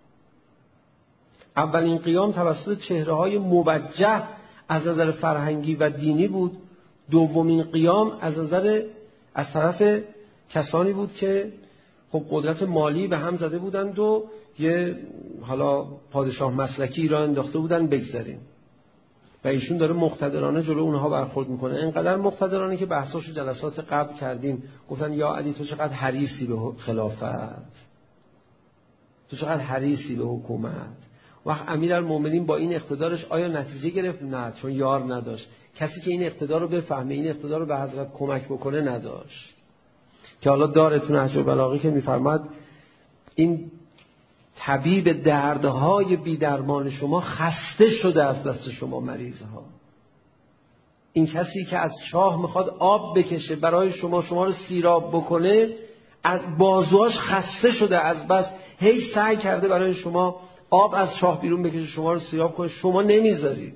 اولین قیام توسط چهره‌های موجه از نظر فرهنگی و دینی بود. دومین قیام از طرف کسانی بود که خب قدرت مالی به هم زده بودند و یه حالا پادشاه مسلکی را انداخته بودن بگذاریم و ایشون داره مقتدرانه جلو اونها برخورد میکنه. اینقدر مقتدرانه که بحثاشو جلسات قبل کردیم، گفتن یا علی تو چقدر حریصی به خلافت، تو چقدر حریصی به حکومت. وقت امیرالمومنین با این اقتدارش آیا نتیجه گرفت؟ نه، چون یار نداشت. کسی که این اقتدار رو بفهمه، این اقتدار رو به حضرت کمک بکنه نداشت. که حالا دارتون نهج البلاغه که میفرماد این طبیب دردهای بی درمان شما خسته شده از دست شما مریضها. این کسی که از چاه میخواد آب بکشه برای شما رو سیراب بکنه، از بازوهاش خسته شده از بس هی سعی کرده برای شما آب از چاه بیرون بکشه، شما رو سیراب کنه، شما نمیذارید.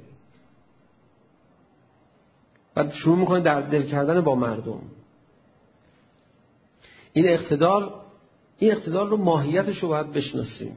بعد شروع میکنه در دل کردن با مردم. این اقتدار رو ماهیتش رو باید بشناسیم.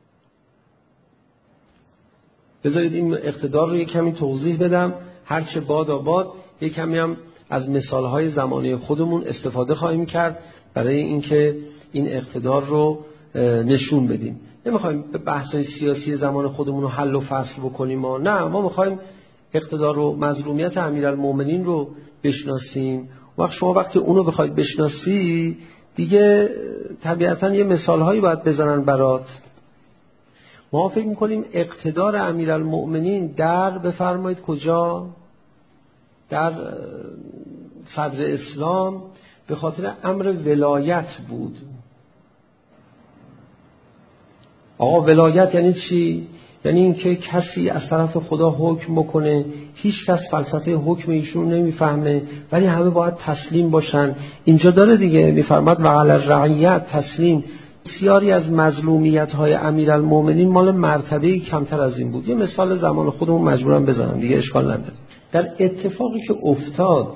بذارید این اقتدار رو یک کمی توضیح بدم. هرچه باد یک کمی هم از مثالهای زمانه خودمون استفاده خواهیم کرد برای اینکه این اقتدار رو نشون بدیم. نمیخوایم به بحث‌های سیاسی زمان خودمون رو حل و فصل بکنیم. نه، ما میخوایم اقتدار و مظلومیت امیرالمومنین رو بشناسیم. وقتی اونو بخواید بشناسی دیگه طبیعتاً یه مثالهایی باید بزنن برات. ما فکر میکنیم اقتدار امیرالمومنین بفرمایید کجا؟ در صدر اسلام به خاطر امر ولایت بود. آقا ولایت یعنی چی؟ یعنی اینکه کسی از طرف خدا حکم بکنه، هیچ کس فلسفه حکم ایشون نمیفهمه ولی همه باید تسلیم باشن. اینجا داره دیگه میفرماد و علی الرعیت تسلیم. بسیاری از مظلومیت‌های امیرالمومنین مال مرتبه‌ای کمتر از این بود. یه مثال زمان خودمون مجبورم بزنم دیگه، اشکال نداره. در اتفاقی که افتاد،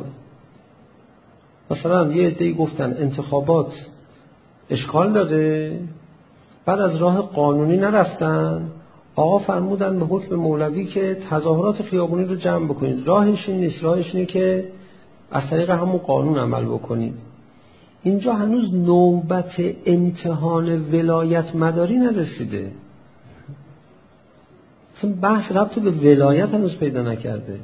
مثلا یه عده‌ای گفتن انتخابات اشکال داره، بعد از راه قانونی نرفتن، آقا فرمودن به حکم مولوی که تظاهرات خیابونی رو جمع بکنید. راهش این نیست، راهش اینه که از طریق همون قانون عمل بکنید. اینجا هنوز نوبت امتحان ولایت مداری نرسیده. اصلا بحث ربط به ولایت هنوز پیدا نکرده.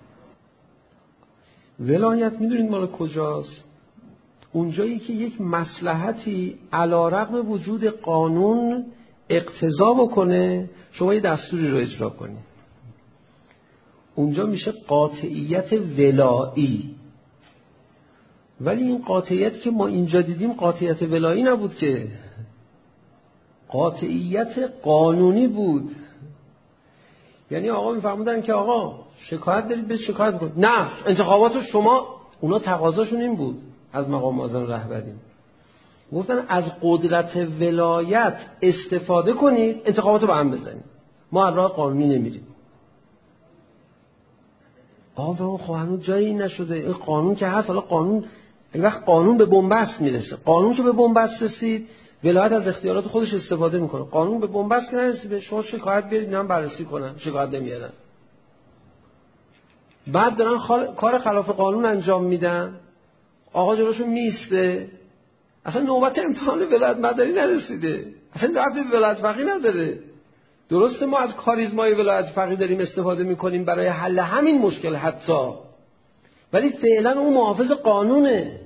ولایت میدونید مال کجاست؟ اونجایی که یک مصلحتی علیرغم وجود قانون اقتضا بکنه شما یه دستوری رو اجرا کنید. اونجا میشه قاطعیت ولایی. ولی این قاطعیت که ما اینجا دیدیم قاطعیت ولایی نبود، که قاطعیت قانونی بود. یعنی آقا میفرمودن که آقا شکایت دارید به شکایت کنید. نه، انتخابات شما، اونا تقاضاشون این بود از مقام معظم رهبری، گفتن از قدرت ولایت استفاده کنید، انتخابات رو به هم بزنید، ما از راه قانونی نمیریم. آقا خب هنوز جایی نشده. این قانون که هست، حالا قانون این وقت قانون به بنبست میرسه. قانون که به بنبست رسید ولایت از اختیارات خودش استفاده میکنه. قانون به بنبست که نرسیده شما شکایت بیارید اینا هم بررسی کنن، شکایت نمیارن. بعد دارن کار خلاف قانون انجام میدن، آقا جلوشون میسته. اصلا نوبت امتحان ولایت مداری نرسیده، اصلا ربطی به ولایت فقیه نداره. درسته ما از کاریزمای ولایت فقیه داریم استفاده میکنیم برای حل همین مشکل حتی، ولی فعلا اون محافظ قانونه.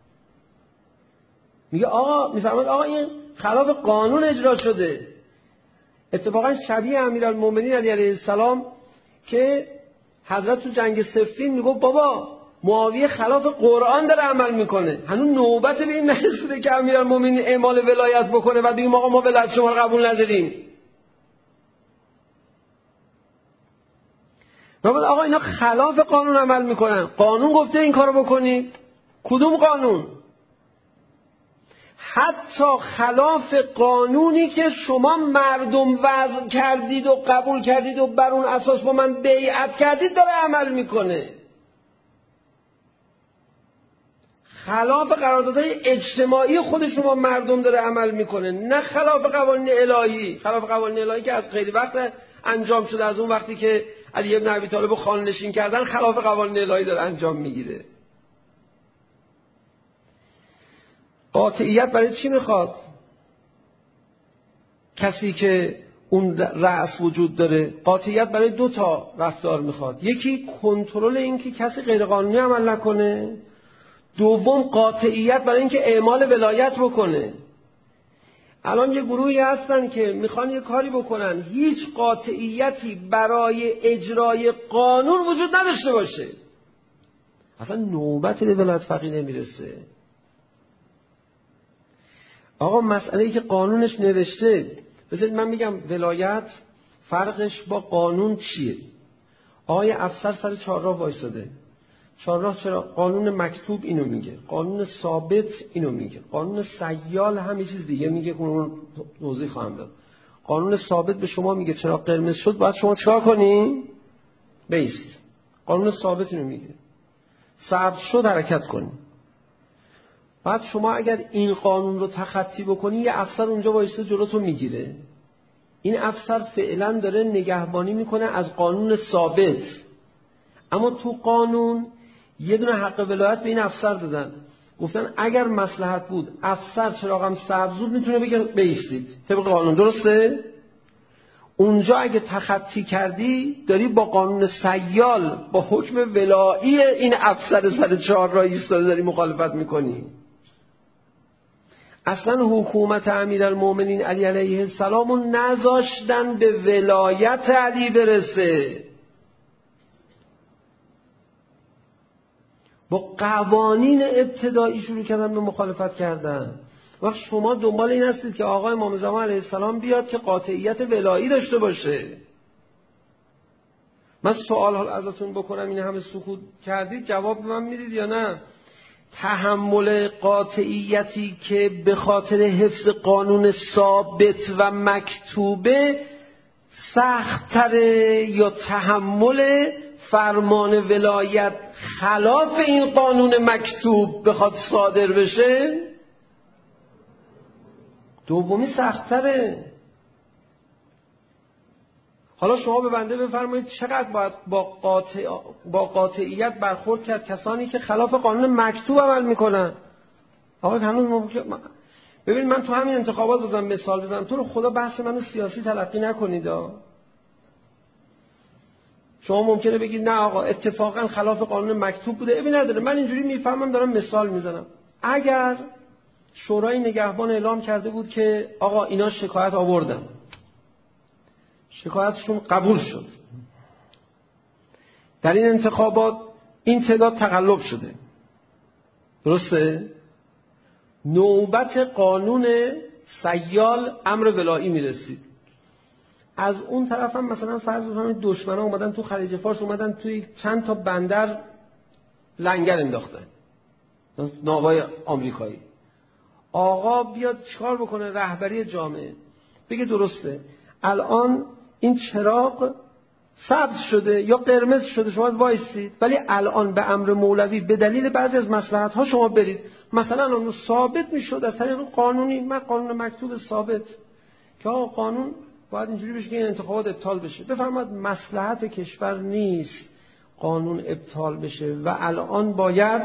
میگه آقا، میفرماد آقا این خلاف قانون اجرا شده. اتفاقا شبیه امیرالمومنین علی علیه السلام که حضرت تو جنگ صفین میگه بابا معاویه خلاف قرآن داره عمل میکنه، هنوز نوبت به این نرسیده که امیرالمومنین اعمال ولایت بکنه و بگیم آقا ما ولایت شما رو قبول نداریم. آقا اینا خلاف قانون عمل میکنن، قانون گفته این کارو بکنید. کدوم قانون؟ حتی خلاف قانونی که شما مردم وضع کردید و قبول کردید و بر اون اساس با من بیعت کردید داره عمل میکنه. خلاف قراردادهای اجتماعی خود شما مردم داره عمل میکنه، نه خلاف قوانین الهی. خلاف قوانین الهی که از خیلی وقت انجام شده، از اون وقتی که علی ابن ابی طالب رو خانه نشین کردن خلاف قوانین الهی داره انجام میگیره. قاطعیت برای چی میخواد؟ کسی که اون رأس وجود داره، قاطعیت برای 2 تا رفتار میخواد. یکی کنترل این که کسی غیر قانونی عمل نکنه، دوم قاطعیت برای اینکه اعمال ولایت بکنه. الان یه گروهی هستن که میخوان یه کاری بکنن هیچ قاطعیتی برای اجرای قانون وجود نداشته باشه، اصلا نوبت به ولایت فقیه نمیرسه. آقا مسئله‌ای که قانونش نوشته، بذارید من میگم ولایت فرقش با قانون چیه. آقای افسر سر چهارراه وایساده، چهارراه چرا؟ قانون مکتوب اینو میگه، قانون ثابت اینو میگه، قانون سیال هم یه چیز دیگه میگه که اون توضیح خواهم داد. قانون ثابت به شما میگه چرا قرمز شد باید شما چیکار کنی؟ بیست. قانون ثابت اینو میگه سبز شد حرکت کنی. بعد شما اگر این قانون رو تخطی بکنی یه افسر اونجا وایسته جلوتو میگیره. این افسر فعلا داره نگهبانی میکنه از قانون ثابت، اما تو قانون یه دونه حق ولایت به این افسر دادن، گفتن اگر مصلحت بود افسر چراغم سبز بود میتونه بگه بایستید طبق قانون. درسته؟ اونجا اگه تخطی کردی داری با قانون سیال، با حکم ولایی این افسر سر چهارراه ایستاده داری مخالفت میکنی. اصلا حکومت امیرالمومنین علی علیه السلام رو نذاشتن به ولایت علی برسه، با قوانین ابتدایی شروع کردن به مخالفت کردن. وقت شما دنبال این هستید که آقای امام زمان علیه السلام بیاد که قاطعیت ولایی داشته باشه. من سوال حال ازتون بکنم، این همه سکوت کردید جواب من میدید یا نه؟ تحمل قاطعیتی که به خاطر حفظ قانون ثابت و مکتوبه سخت‌تره یا تحمل فرمان ولایت خلاف این قانون مکتوب بخواد صادر بشه؟ دومی سخت‌تره. حالا شما به بنده بفرمایید چقدر باید با قاطعیت برخورد کرد کسانی که خلاف قانون مکتوب عمل میکنن. آقا هنوز ببین من تو همین انتخابات بزنم مثال بزنم، تو رو خدا بحث منو سیاسی تلقی نکنید. شما ممکنه بگید نه آقا اتفاقا خلاف قانون مکتوب بوده، ابی نداره، من اینجوری میفهمم دارم مثال میزنم. اگر شورای نگهبان اعلام کرده بود که آقا اینا شکایت آوردن، شکایتشون قبول شد، در این انتخابات این تعداد تقلب شده، درسته؟ نوبت قانون سیال امر ولایی میرسید. از اون طرف هم مثلا فرض بفرمایید دشمنا اومدن تو خلیج فارس، اومدن توی چند تا بندر لنگر انداختن، ناوای آمریکایی. آقا بیاد چیکار بکنه؟ رهبری جامعه بگه درسته الان این چراغ سبز شده یا قرمز شده، شما وایسید، ولی الان به امر مولوی به دلیل بعضی از مصلحت ها شما برید. مثلا اون ثابت میشد از طریق قانونی، من قانون مکتوب ثابت که آقا قانون باید اینجوری بشه که این انتخابات ابطال بشه، بفرمایید مصلحت کشور نیست قانون ابطال بشه و الان باید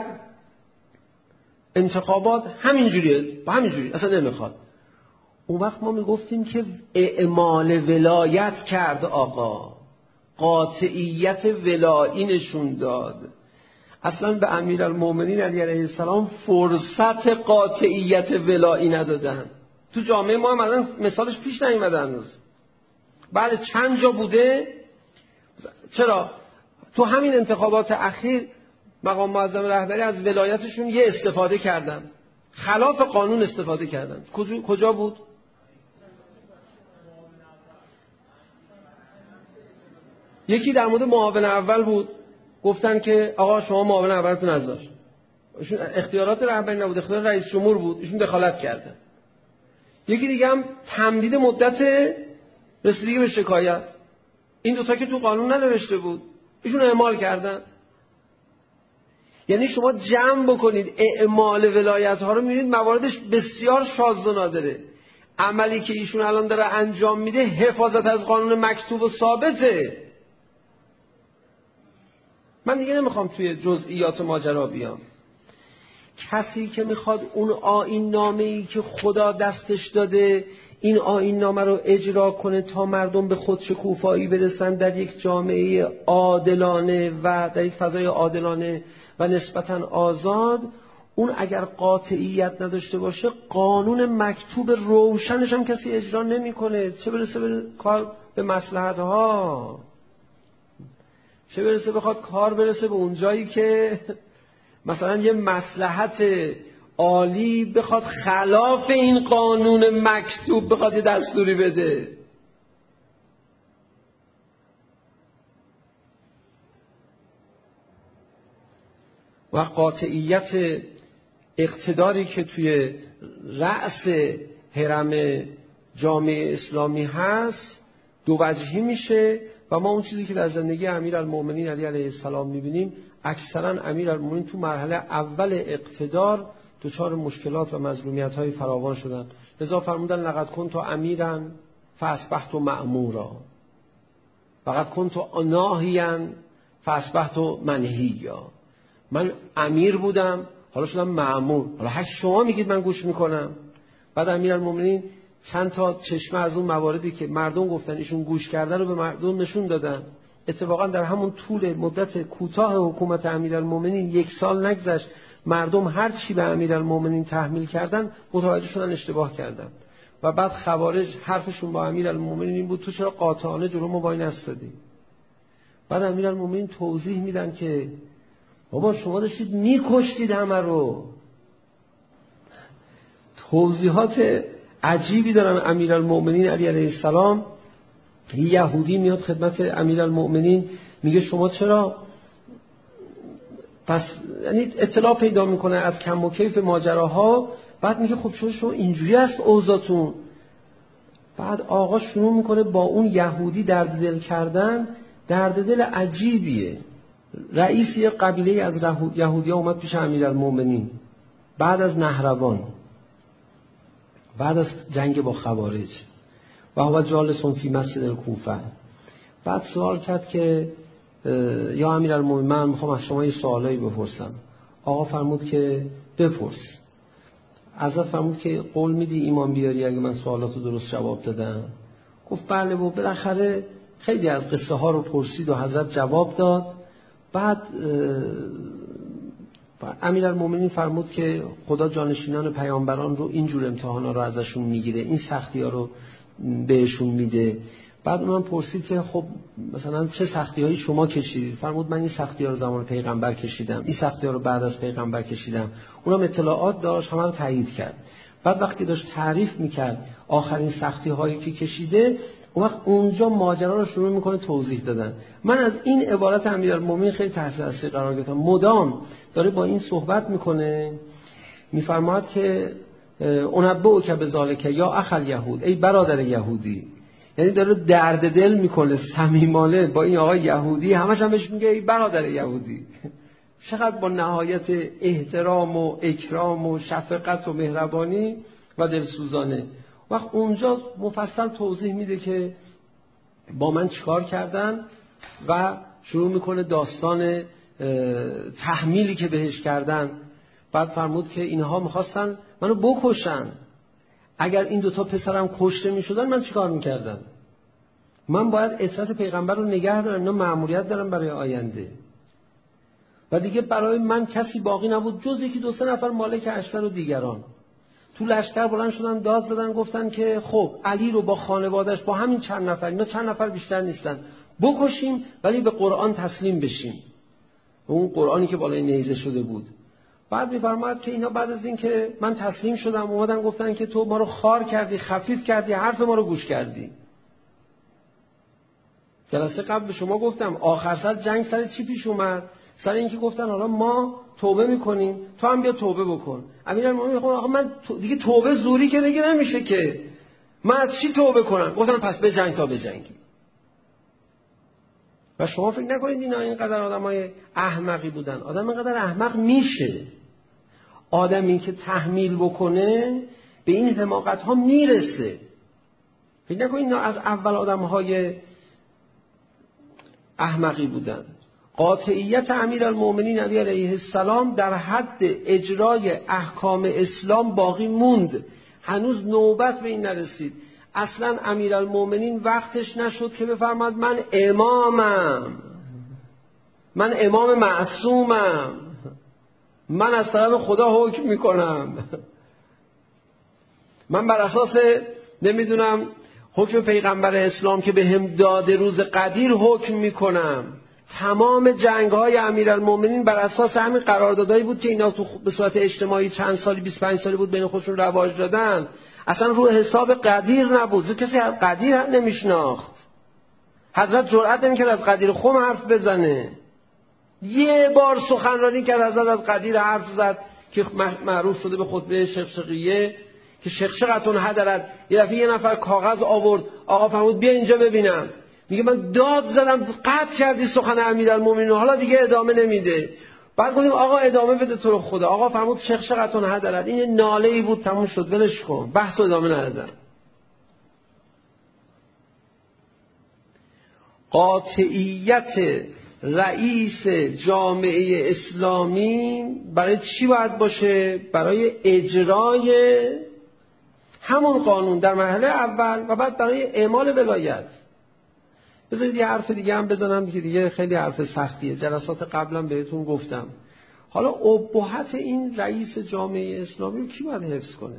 انتخابات همینجوریه، با همینجوری اصلا نمیخواد. اون وقت ما میگفتیم که اعمال ولایت کرد، آقا قاطعیت ولایی نشون داد. اصلا به امیرالمومنین علی علیه السلام فرصت قاطعیت ولایی ندادن. تو جامعه ما هم مثالش پیش نیومده هنوز. بعد چند جا بوده. چرا؟ تو همین انتخابات اخیر مقام معظم رهبری از ولایتشون یه استفاده کردن، خلاف قانون استفاده کردن. کجا بود؟ یکی در مورد معاون اول بود، گفتن که آقا شما معاون اولتون نذار، اختیارات رهبری نبود، اختیار رئیس جمهور بود، ایشون دخالت کردن. یکی دیگه هم تمدید مدت رسیدگی به شکایت، این دوتا که تو قانون ننوشته بود ایشون اعمال کردن. یعنی شما جمع بکنید اعمال ولایت ها رو میبینید مواردش بسیار شاذ و نادره. عملی که ایشون الان داره انجام میده حفاظت از قانون مکتوب و ثابته. من دیگه نمیخوام توی جزئیات ماجرا بیام. کسی که میخواد اون آیین نامه‌ای که خدا دستش داده این آیین نامه رو اجرا کنه تا مردم به خودشکوفایی برسن در یک جامعه عادلانه و در یک فضای عادلانه و نسبتاً آزاد، اون اگر قاطعیت نداشته باشه قانون مکتوب روشنش هم کسی اجرا نمیکنه، چه برسه به کار به مصلحت‌ها، چه برسه بخواد کار برسه به اون جایی که مثلا یه مصلحت عالی بخواد خلاف این قانون مکتوب بخواد یه دستوری بده. و قاطعیت اقتداری که توی رأس هرم جامعه اسلامی هست دو وجهی میشه و ما اون چیزی که در زندگی امیرالمومنین علی علیه السلام میبینیم اکثرا امیرالمومنین تو مرحله اول اقتدار دچار مشکلات و مظلومیت‌های فراوان شدن. لذا فرمودن لقد کنت امیرا فاصبحت مأمورا لقد کنت ناهیا فاصبحت منهیا. من امیر بودم حالا شدم مأمور، حالا هر شما میگید من گوش میکنم. بعد امیرالمومنین چند تا چشمه از اون مواردی که مردم گفتن ایشون گوش کردن رو به مردم نشون دادن. اتفاقا در همون طول مدت کوتاه حکومت امیرالمومنین 1 سال نگذشت مردم هر چی به امیرالمومنین تحمیل کردن متوجه شدن اشتباه کردن و بعد خوارج حرفشون با امیرالمومنین این بود تو چرا قاطعانه جلو ما وای نستادی؟ بعد امیرالمومنین توضیح میدن که بابا شما داشتید میکشتید همه رو. توضیحات عجیبی دارن امیرالمومنین علی علیه السلام. یهودی میاد خدمت امیرالمومنین میگه شما چرا پس یعنی اطلاع پیدا میکنه از کم و کیف ماجراها. بعد میگه خب شما اینجوری است اوضاعتون. بعد آقا شروع میکنه با اون یهودی درد دل کردن. درد دل عجیبیه. رئیس یک قبیله از یهودی‌ها اومد پیش امیرالمومنین بعد از نهروان، بعد از جنگ با خوارج و هو جالس فی مسجد الکوفه. بعد سوال کرد که یا امیرالمومنین من میخوام از شما یه سوالایی بپرسم. آقا فرمود که بپرس. حضرت فرمود که قول میدی ایمان بیاری اگه من سوالاتو درست جواب دادم؟ گفت بله. و بالاخره خیلی از قصه ها رو پرسید و حضرت جواب داد. بعد امیرالمومنین فرمود که خدا جانشینان پیامبران رو اینجور امتحانا رو ازشون میگیره، این سختی ها رو بهشون میده. بعد اونم پرسید که خب مثلا چه سختی هایی شما کشیدید؟ فرمود من این سختی ها رو زمان پیغمبر کشیدم، این سختی ها رو بعد از پیغمبر کشیدم. اونم اطلاعات داشت، همه رو تایید کرد. بعد وقتی داشت تعریف میکرد آخرین سختی هایی که کشیده، اون وقت اونجا ماجرا رو شروع میکنه توضیح دادن. من از این عبارت امیرالمومنین خیلی تحت تاثیر قرار گرفتم. مدام داره با این صحبت میکنه، میفرماد که انبئو که بذالک یا اخل یهود، ای برادر یهودی. یعنی داره درد دل میکنه صمیمانه با این آقای یهودی، همش هم بهش میگه ای برادر یهودی. چقدر با نهایت احترام و اکرام و شفقت و مهربانی و دلسوزانه. وقت اونجا مفصل توضیح میده که با من چیکار کردن و شروع میکنه داستان تحمیلی که بهش کردن. بعد فرمود که اینها میخواستن منو بکشن. اگر این دوتا پسرم کشته میشدن من چیکار میکردم؟ من باید عترت پیغمبر رو نگه دارم، اینا مأموریت دارم برای آینده. و دیگه برای من کسی باقی نبود جز یکی 2-3 نفر مالک اشتر و دیگران. تو لشکر بلند شدن داد زدن گفتن که خب علی رو با خانواده‌اش با همین چند نفر، اینا چند نفر بیشتر نیستن، بکشیم ولی به قرآن تسلیم بشیم، اون قرآنی که بالای نیزه شده بود. بعد می‌فرماد که اینا بعد از این که من تسلیم شدم اومدن گفتن که تو ما رو خار کردی، خفیف کردی، حرف ما رو گوش کردی. جلسه قبل به شما گفتم آخر سر جنگ سر چی پیش اومد؟ سر اینکه گفتن حالا ما توبه میکنیم، تو هم بیا توبه بکن. امیرالمومنین میگه آقا من دیگه توبه زوری که دیگه نمیشه که، من از چی توبه کنم؟ گفتن پس بجنگ تا بجنگی. و شما فکر نکنید اینا اینقدر آدمای احمقی بودن. آدم اینقدر احمق میشه، آدمی که تحمیل بکنه به این حماقت ها میرسه. فکر نکنید اینا از اول آدمهای احمقی بودن. قاطعیت امیرالمومنین علی علیه السلام در حد اجرای احکام اسلام باقی موند. هنوز نوبت به این نرسید. اصلا امیرالمومنین وقتش نشد که بفرماد من امامم، من امام معصومم، من از طرف خدا حکم میکنم، من بر اساس نمیدونم حکم پیغمبر اسلام که به هم داده روز قدیر حکم میکنم. تمام جنگ های امیرالمومنین بر اساس همین قراردادایی بود که اینا تو به صورت اجتماعی چند سالی 25 سالی بود بین خودشون رواج دادن. اصلا رو حساب قدیر نبود، کسی از قدیر نمیشناخت. حضرت جرئت نمیکرد از قدیر خم حرف بزنه. یه بار سخنرانی کرد حضرت از قدیر حرف زد که معروف شده به خطبه شقشقیه که شقشقتون هدرت. یه دفعه یه نفر کاغذ آورد، آقا فرمود بیا اینجا ببینم. میگه من داد زدم قطع کردی سخن امیرالمومنین، حالا دیگه ادامه نمیده. بعد گفتیم آقا ادامه بده تو رو خدا. آقا فرمود شقشقتون هدرت. این ناله‌ای بود، تموم شد، ولش کن، بحث ادامه ندادن. قاطعیت رئیس جامعه اسلامی برای چی باید باشه؟ برای اجرای همون قانون در مرحله اول و بعد برای اعمال ولایت. بذارید یه حرف دیگه هم بزنم دیگه خیلی حرف سختیه، جلسات قبلا بهتون گفتم. حالا ابهت این رئیس جامعه اسلامی رو کی باید حفظ کنه؟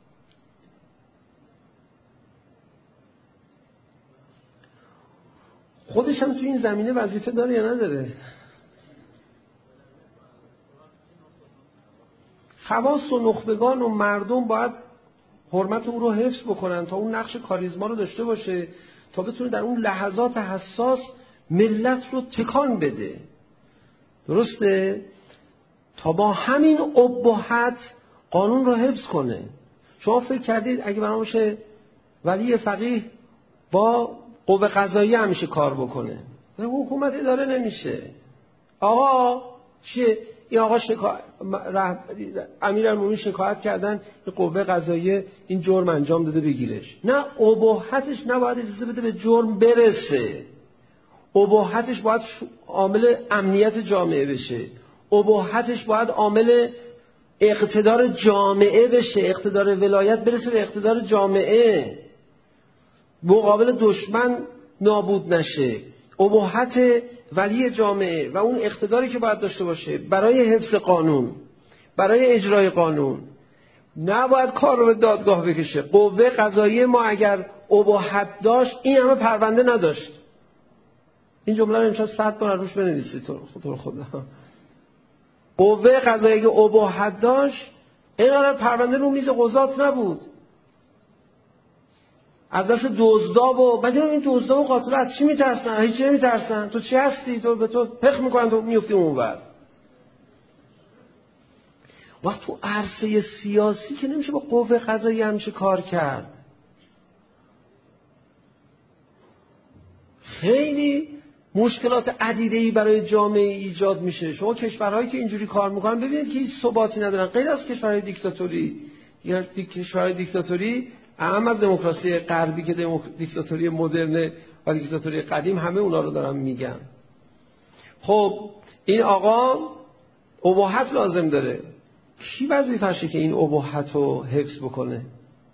خودش هم تو این زمینه وظیفه داره یا نداره؟ خواص و نخبگان و مردم باید حرمت او رو حفظ بکنن تا اون نقش کاریزما رو داشته باشه، تا بتونه در اون لحظات حساس ملت رو تکان بده. درسته؟ تا با همین ابهت قانون رو حفظ کنه. شما فکر کردید اگه بنابراین ولی فقیه با قوه قضاییه همیشه کار بکنه؟ حکومت اداره نمیشه. آقا چیه؟ این آقا امیرالمومنین شکایت کردن این قوه قضاییه این جرم انجام داده بگیرش. نه، ابهتش نباید اجازه بده به جرم برسه. ابهتش باید عامل امنیت جامعه بشه. ابهتش باید عامل اقتدار جامعه بشه. اقتدار ولایت برسه به اقتدار جامعه، مقابل دشمن نابود نشه. ابهت ولی جامعه و اون اقتداری که باید داشته باشه برای حفظ قانون، برای اجرای قانون، نباید کار رو به دادگاه بکشه. قوه قضاییه ما اگر ابهت داشت این همه پرونده نداشت. این جمله رو امشب 100 بار روش بنویسید تو خدا. قوه قضاییه که ابهت داشت اینقدر پرونده رو میز قضات نبود. از دست دزدا و بعد این دزدا و قاتل از چی میترسن؟ هیچ چی نمیترسن. تو چی هستی؟ تو به تو پخ میکنن تو میفتی اونور. وقت تو عرصه سیاسی که نمیشه با قوه قضاییه همیشه کار کرد. خیلی مشکلات عدیده‌ای برای جامعه ایجاد میشه. شما کشورهایی که اینجوری کار میکنن ببینید که هیچ ثباتی ندارن، غیر از کشورهای دیکتاتوری. کشورهای دیکتاتوری اهم از دموکراسی غربی که دیکتاتوری مدرن و دیکتاتوری قدیم، همه اونا رو دارن میگن. خب این آقا ابهت لازم داره. کی وظیفشه که این ابهت رو حفظ بکنه؟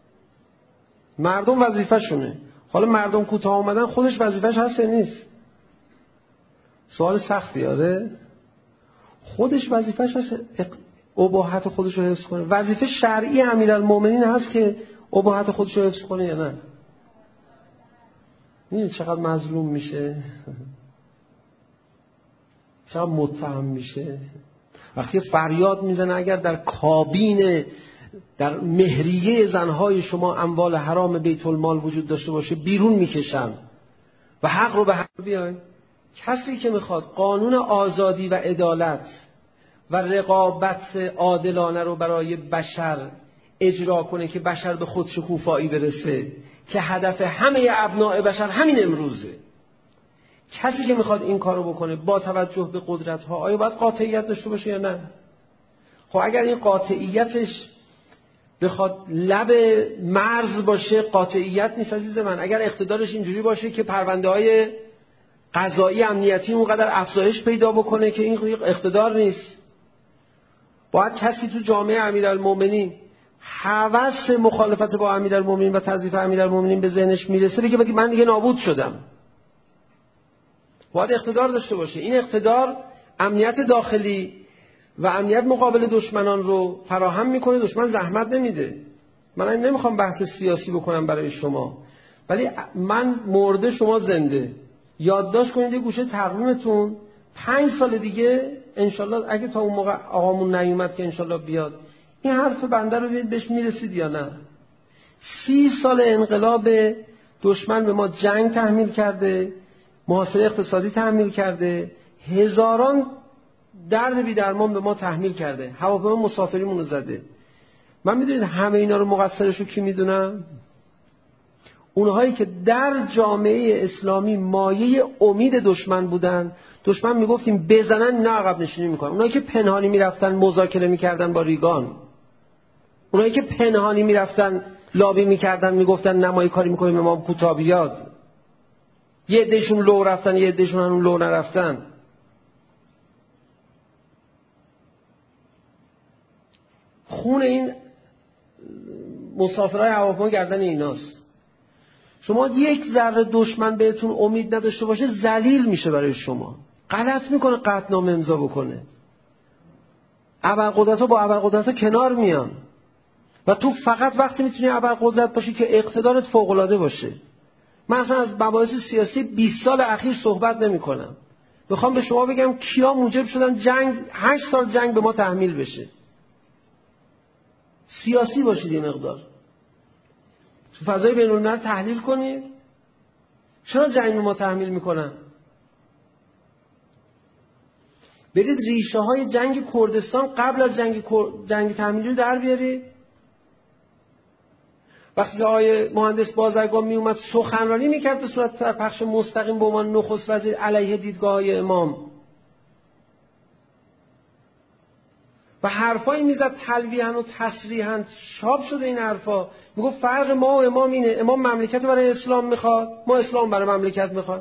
مردم وظیفه‌شونه. حالا مردم کوتاه اومدن خودش وظیفه‌ش هست یا نیست؟ سوال سختی آره؟ خودش وظیفه‌ش هست ابهت خودش رو حفظ کنه. وظیفه شرعی امیرالمومنین هست که ابهت خودش رو حفظ کنه یا نه؟ می‌بینید چقدر مظلوم میشه، چقدر متهم میشه. وقتی فریاد میزنه اگر در کابین، در مهریه زنهای شما اموال حرام بیت المال وجود داشته باشه بیرون میکشم و حق رو به حق بیای. کسی که میخواد قانون آزادی و عدالت و رقابت عادلانه رو برای بشر اجرا کنه که بشر به خودشکوفایی برسه که هدف همه ابناء بشر همین امروزه، کسی که میخواد این کارو بکنه با توجه به قدرت‌ها، آیا باید قاطعیت داشته باشه یا نه؟ خب اگر این قاطعیتش بخواد لب مرز باشه، قاطعیت نیست عزیز من. اگر اقتدارش اینجوری باشه که پرونده‌های قضایی امنیتی اونقدر افزایش پیدا بکنه که این اقتدار نیست. باید کسی تو جامعه امیرالمومنین هوس مخالفت با امیرالمومنین و تضعیف امیرالمومنین به ذهنش میرسه بگه من دیگه نابود شدم. باید اقتدار داشته باشه. این اقتدار امنیت داخلی و امنیت مقابل دشمنان رو فراهم میکنه. دشمن زحمت نمیده. من نمیخوام بحث سیاسی بکنم برای شما، ولی من مرده شما زنده. یادداشت کنید یه گوشه تقویمتون 5 سال دیگه انشالله، اگه تا اون موقع آقامون نیومد که انشالله بیاد، این حرف بنده رو بهش میرسید یا نه. 30 سال انقلاب دشمن به ما جنگ تحمیل کرده، محاصره اقتصادی تحمیل کرده، هزاران درد بی درمان به ما تحمیل کرده، هواپیما مسافریمون رو زده. من میدونید همه اینا رو مقصرشو کی میدونم؟ اونهایی که در جامعه اسلامی مایه امید دشمن بودن. دشمن میگفتیم بزنن، نه عقب نشینی میکنن. اونهایی که پنهانی میرفتن مذاکره میکردن با ریگان، اونهایی که پنهانی میرفتن لابی میکردن میگفتن نمایی کاری میکنیم امام کوتاه بیاد. یه عدهشون لو رفتن، یه عدهشون هنوز لو نرفتن. خون این مسافرهای هواپیما گردن ایناست. شما یک ذره دشمن بهتون امید نداشته باشه ذلیل میشه برای شما. غلط میکنه قطعنامه امضا بکنه. ابرقدرت‌ها با ابرقدرت‌ها کنار میان و تو فقط وقتی میتونی ابرقدرت باشی که اقتدارت فوق‌العاده باشه. من اصلا از مباحث سیاسی 20 سال اخیر صحبت نمی‌کنم. میخوام به شما بگم کیا موجب شدن جنگ 8 سال جنگ به ما تحمیل بشه. سیاسی باشید یه مقدار. تو فضای بین‌الملل تحلیل کنید. چرا جنگ به ما تحمیل میکنن؟ برید ریشه های جنگ کردستان قبل از جنگ تحمیلی رو در بیارید. وقتی آقای مهندس بازرگان می اومد سخنرانی میکرد به صورت پخش مستقیم به عنوان نخست وزیر علیه دیدگاه‌های امام و حرفایی میزد تلویحاً و تصریحاً، چاپ شده این حرفا. میگفت فرق ما و امام اینه، امام مملکت رو برای اسلام میخواد، ما اسلام برای مملکت میخواد.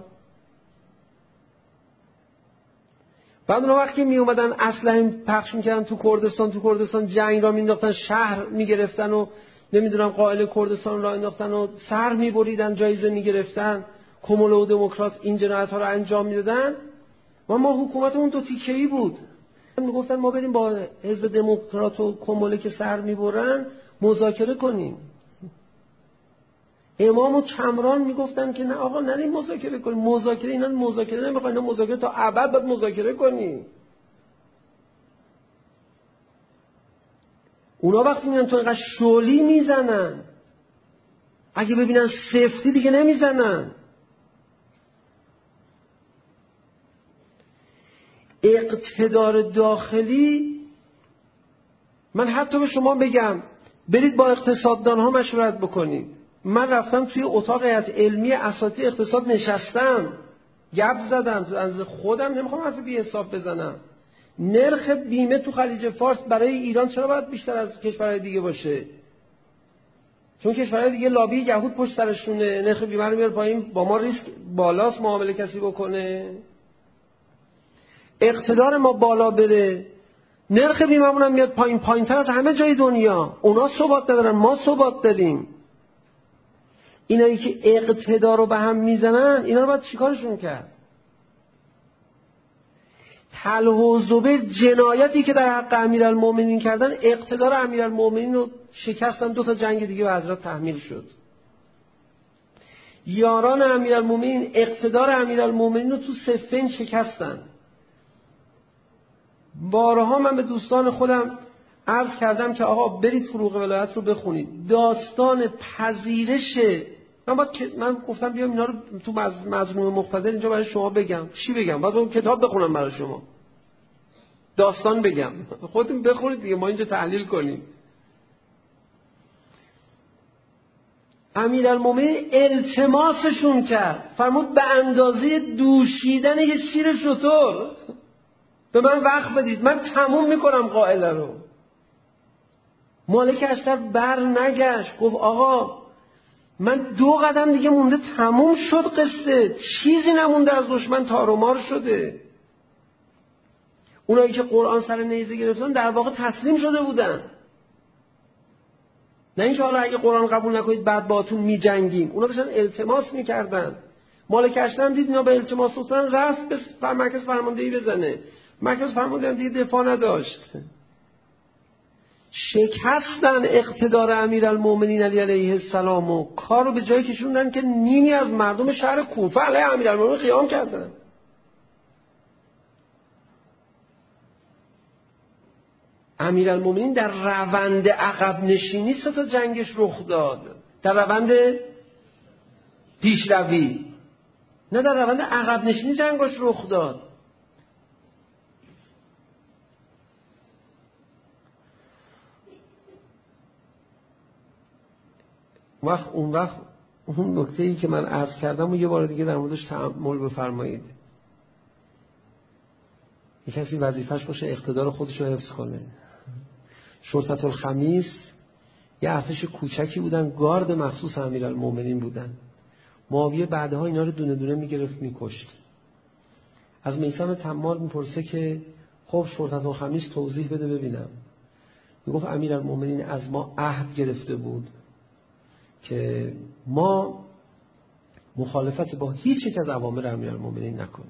بعد اون وقتی می اومدن اسلحه پخش میکردن تو کردستان جنگ را مینداختن، شهر میگرفتن و نمیدونم قائل کردستان را انداختن و سر میبریدن، جایزه میگرفتن، کمول و دموکرات این جنایت ها رو انجام میدادن. و ما حکومتمون دو تیکه‌ای بود. میگفتن ما بریم با حزب دموکرات و کموله که سر میبرن مذاکره کنیم. امام و کمران میگفتن که نه آقا نریم مذاکره کنیم. مذاکره اینا مذاکره نمیخوان، اینا مذاکره تا ابد باید مذاکره کنیم. اونا وقتی میان تو اینقدر شلی میزنن، اگه ببینن سفتی دیگه نمیزنن. اقتدار داخلی، من حتی به شما بگم برید با اقتصاددان ها مشورت بکنید. من رفتم توی اتاق هیئت علمی اساتید اقتصاد نشستم، گپ زدم تو اندازه خودم، نمیخوام حرف بی حساب بزنم. نرخ بیمه تو خلیج فارس برای ایران چرا باید بیشتر از کشورهای دیگه باشه؟ چون کشورهای دیگه لابی یهود پشت سرشونه، نرخ بیمه رو میاره پایین، با ما ریسک بالاست معامله کسی بکنه. اقتدار ما بالا بره، نرخ بیمه‌مون هم میاد پایین‌تر از همه جای دنیا. اونا ثبات ندارن، ما ثبات داریم. اینایی که اقتدار رو به هم میزنن، اینا رو باید چیکارشون کرد؟ تلح و زبیر جنایتی که در حق امیرالمومنین کردن، اقتدار امیرالمومنین رو شکستن. 2 تا جنگ دیگه به حضرت تحمیل شد. یاران امیرالمومنین اقتدار امیرالمومنین رو تو صفین شکستن. بارها من به دوستان خودم عرض کردم که آقا برید فروغ ولایت رو بخونید. داستان پذیرش من گفتم بیام اینا رو تو مضمون مقتدر اینجا برای شما بگم. چی بگم؟ باید اون کتاب بخونم برای شما، داستان بگم، خودتون بخونید دیگه، ما اینجا تحلیل کنیم. امیرالمومنین التماسشون کرد، فرمود به اندازه دوشیدن یه شیر شتر به من وقت بدید، من تموم میکنم قائله رو. مالک اشتر بر نگشت، گفت آقا من 2 قدم دیگه مونده تموم شد قصه، چیزی نمونده از دشمن، تار و مار شده. اونایی که قرآن سر نیزه گرفتن در واقع تسلیم شده بودن، نه اینکه حالا اگه قرآن قبول نکنید بعد باهاتون میجنگیم. اونا داشتن التماس میکردن. مالک اشتر هم دید اینا به التماس افتادن، رفت به مرکز فرماندهی بزنه. مرکز فرماندهی دیگه دفاع نداشت. شکستن اقتدار امیرالمومنین علی علیه السلام و کار رو به جایی کشوندن که نیمی از مردم شهر کوفه علیه امیرالمومنین قیام کردن. امیرالمومنین در روند عقب نشینی 3 تا جنگش رخ داد، در روند پیشروی، نه در روند عقب نشینی جنگش رخ داد. اون وقت اون نکته‌ای که من عرض کردم و یه بار دیگه در موردش تأمل بفرمایید. یک کسی وظیفه‌اش باشه اقتدار خودش رو حفظ کنه. شرطة الخمیس یه ارتش کوچکی بودن، گارد مخصوص امیرالمومنین بودن. معاویه بعدها اینا رو دونه دونه میگرفت میکشت. از میثم تمار میپرسه که خب شرطة الخمیس توضیح بده ببینم. میگفت امیرالمومنین از ما عهد گرفته بود که ما مخالفت با هیچ یک از اوامر امیرالمومنین نکنیم.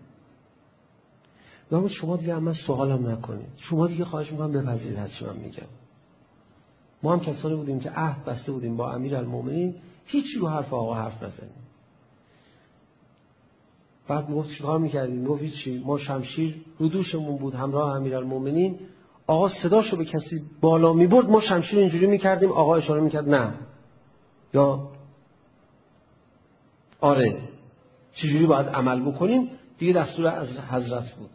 و شما دیگه من سوالم نکنید، شما دیگه خواهش میکنم بپذیرید هرچی من میگم. ما هم کسانی بودیم که عهد بسته بودیم با امیرالمومنین هیچی رو حرف آقا حرف نزنیم. بعد میگفت چیکار میکردیم؟ میگفت هیچی، ما شمشیر رو دوشمون بود همراه امیرالمومنین، آقا صداشو به کسی بالا میبرد ما شمشیر اینجوری میکردیم، آقا اشاره میکرد نه یا آره، چجوری باید عمل بکنیم دیگه دستور از حضرت بود.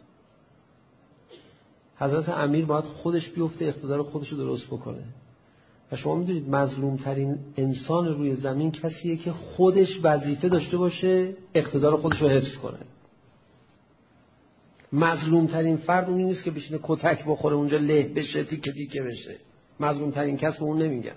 حضرت امیر باید خودش بیفته اقتدار خودش رو درست بکنه. و شما میدونید مظلوم ترین انسان روی زمین کسیه که خودش وظیفه داشته باشه اقتدار خودش رو حفظ کنه. مظلوم ترین فرد اونی نیست که بشینه کتک بخوره اونجا له بشه تیکه تیکه بشه. مظلوم ترین کس به اون نمیگن.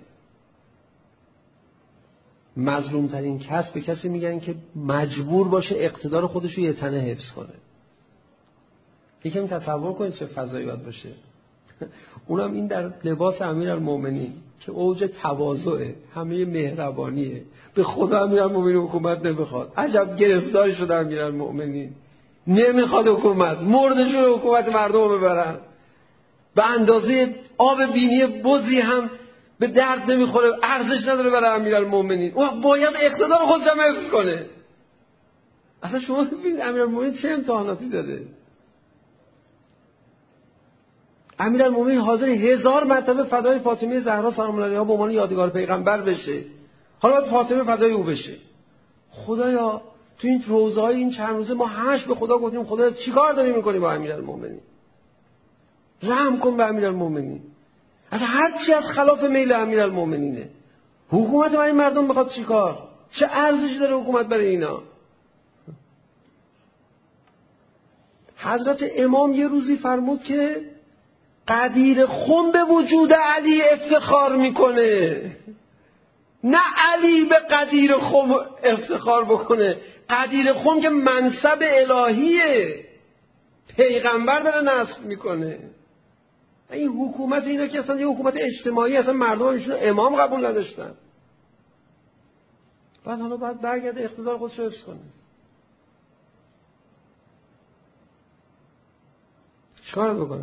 مظلوم ترین کس به کسی میگن که مجبور باشه اقتدار خودش رو یه تنه حفظ کنه. یکم تصور کنید چه فضایی باید باشه. اونم این در لباس امیرالمومنین که اوج تواضعه، همه مهربانیه. به خدا امیرالمومنین حکومت نمیخواد. عجب گرفتاری شده امیرالمومنین، نمیخواد حکومت، مردشون حکومت مردم رو ببرن. به اندازه آب بینی بزی هم به درد نمیخوره، ارزش نداره برای امیرالمومنین. اون باید اقتدار خودش هم حفظ کنه. اصلا شما ببینید امیرالمومنین چه امتحاناتی داده. امیرالمومنین حاضر 1000 مرتبه فدای فاطمه زهرا سلام الله علیها به عنوان یادگار پیغمبر بشه. حالا باید فاطمه فدای او بشه. خدایا تو این روزهای این چند روزه ما همش به خدا گفتیم خدا چیکار داری میکنی با امیرالمومنین؟ رحم کن به امیرالمومنین. اصلا هر چی از خلاف میل امیرالمومنینه. حکومت برای مردم میخواد چیکار؟ چه ارزشی داره حکومت برای اینا؟ حضرت امام یه روزی فرمود که قدیر خم به وجود علی افتخار میکنه، نه علی به قدیر خم افتخار بکنه. قدیر خم که منصب الهیه، پیغمبر داره نصب میکنه. این حکومت اینا که اصلا یه حکومت اجتماعی، اصلا مردم ایشون امام قبول نداشتن. بعد حالا باید برگرده اقتدار خودش رو حفظ کنه. چیکار بکنه؟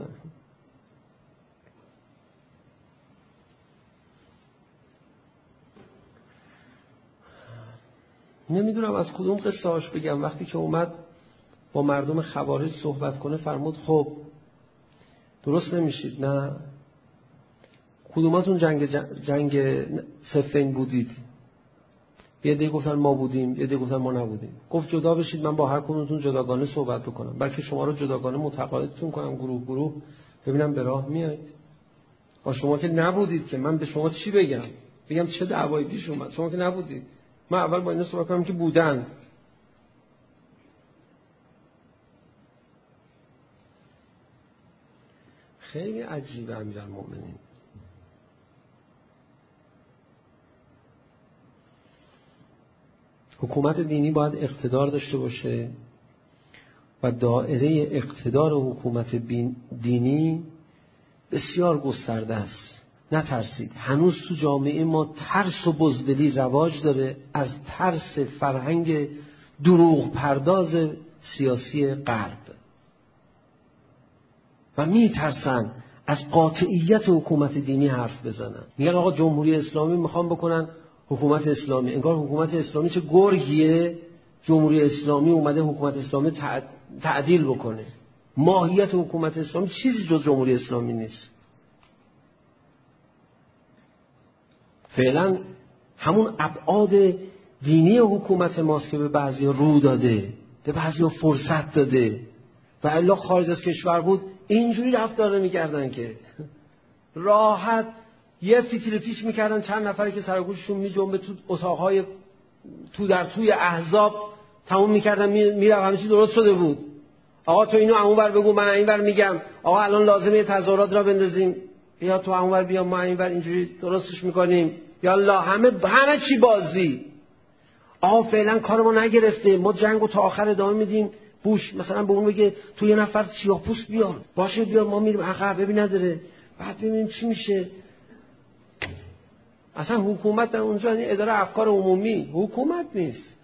نمیدونم از کدوم قصه هاش بگم. وقتی که اومد با مردم خوارج صحبت کنه فرمود خب درست نمیشید، نه کدوماتون جنگ صفین بودید؟ یه عده گفتن ما بودیم، یه عده گفتن ما نبودیم. گفت جدا بشید، من با هر کدومتون جداگانه صحبت بکنم، بلکه شما رو جداگانه متقاعدتون کنم گروه ببینم به راه میایید. با شما که نبودید که من به شما چی بگم چه دعوایی پیش اومد؟ شما که نبودید. من اول با اینا صحبت کنم که بودن. خیلی عجیبه امیرالمومنین. حکومت دینی باید اقتدار داشته باشه و دایره اقتدار حکومت دینی بسیار گسترده است. نترسید، هنوز تو جامعه ما ترس و بزدلی رواج داره از ترس فرهنگ دروغ پرداز سیاسی غرب و میترسن از قاطعیت حکومت دینی حرف بزنن. میگن آقا جمهوری اسلامی میخوان بکنن حکومت اسلامی، انگار حکومت اسلامی چه گرگیه. جمهوری اسلامی اومده حکومت اسلامی تعدیل بکنه. ماهیت حکومت اسلامی چیزی جز جمهوری اسلامی نیست. فعلا همون ابعاد دینی حکومت ماست که به بعضی رو داده، به بعضی فرصت داده و الا خارج از کشور بود اینجوری رفتار نمی‌کردن که راحت یه فتیل پیش می‌کردن، چند نفری که سرگوششون می‌جنبه تو اتاق‌های توی احزاب تموم می‌کردن، میرفت همه چی درست شده بود. آقا تو اینو اونور بگو، من اینور میگم. آقا الان لازمه تظاهرات را بندازیم، بیا تو اونور بیا، ما اینور اینجوری درستش می‌کنیم. یالا همه چی بازی. آقا فعلا کار ما نگرفته، ما جنگو تا آخر ادامه میدیم. بوش مثلا به اون بگه تو یه نفر سیاه‌پوست بیار، باشه بیار، ما میریم عقب ببین نداره، بعد ببینیم چی میشه. اصلا حکومت در اونجا یعنی اداره افکار عمومی، حکومت نیست.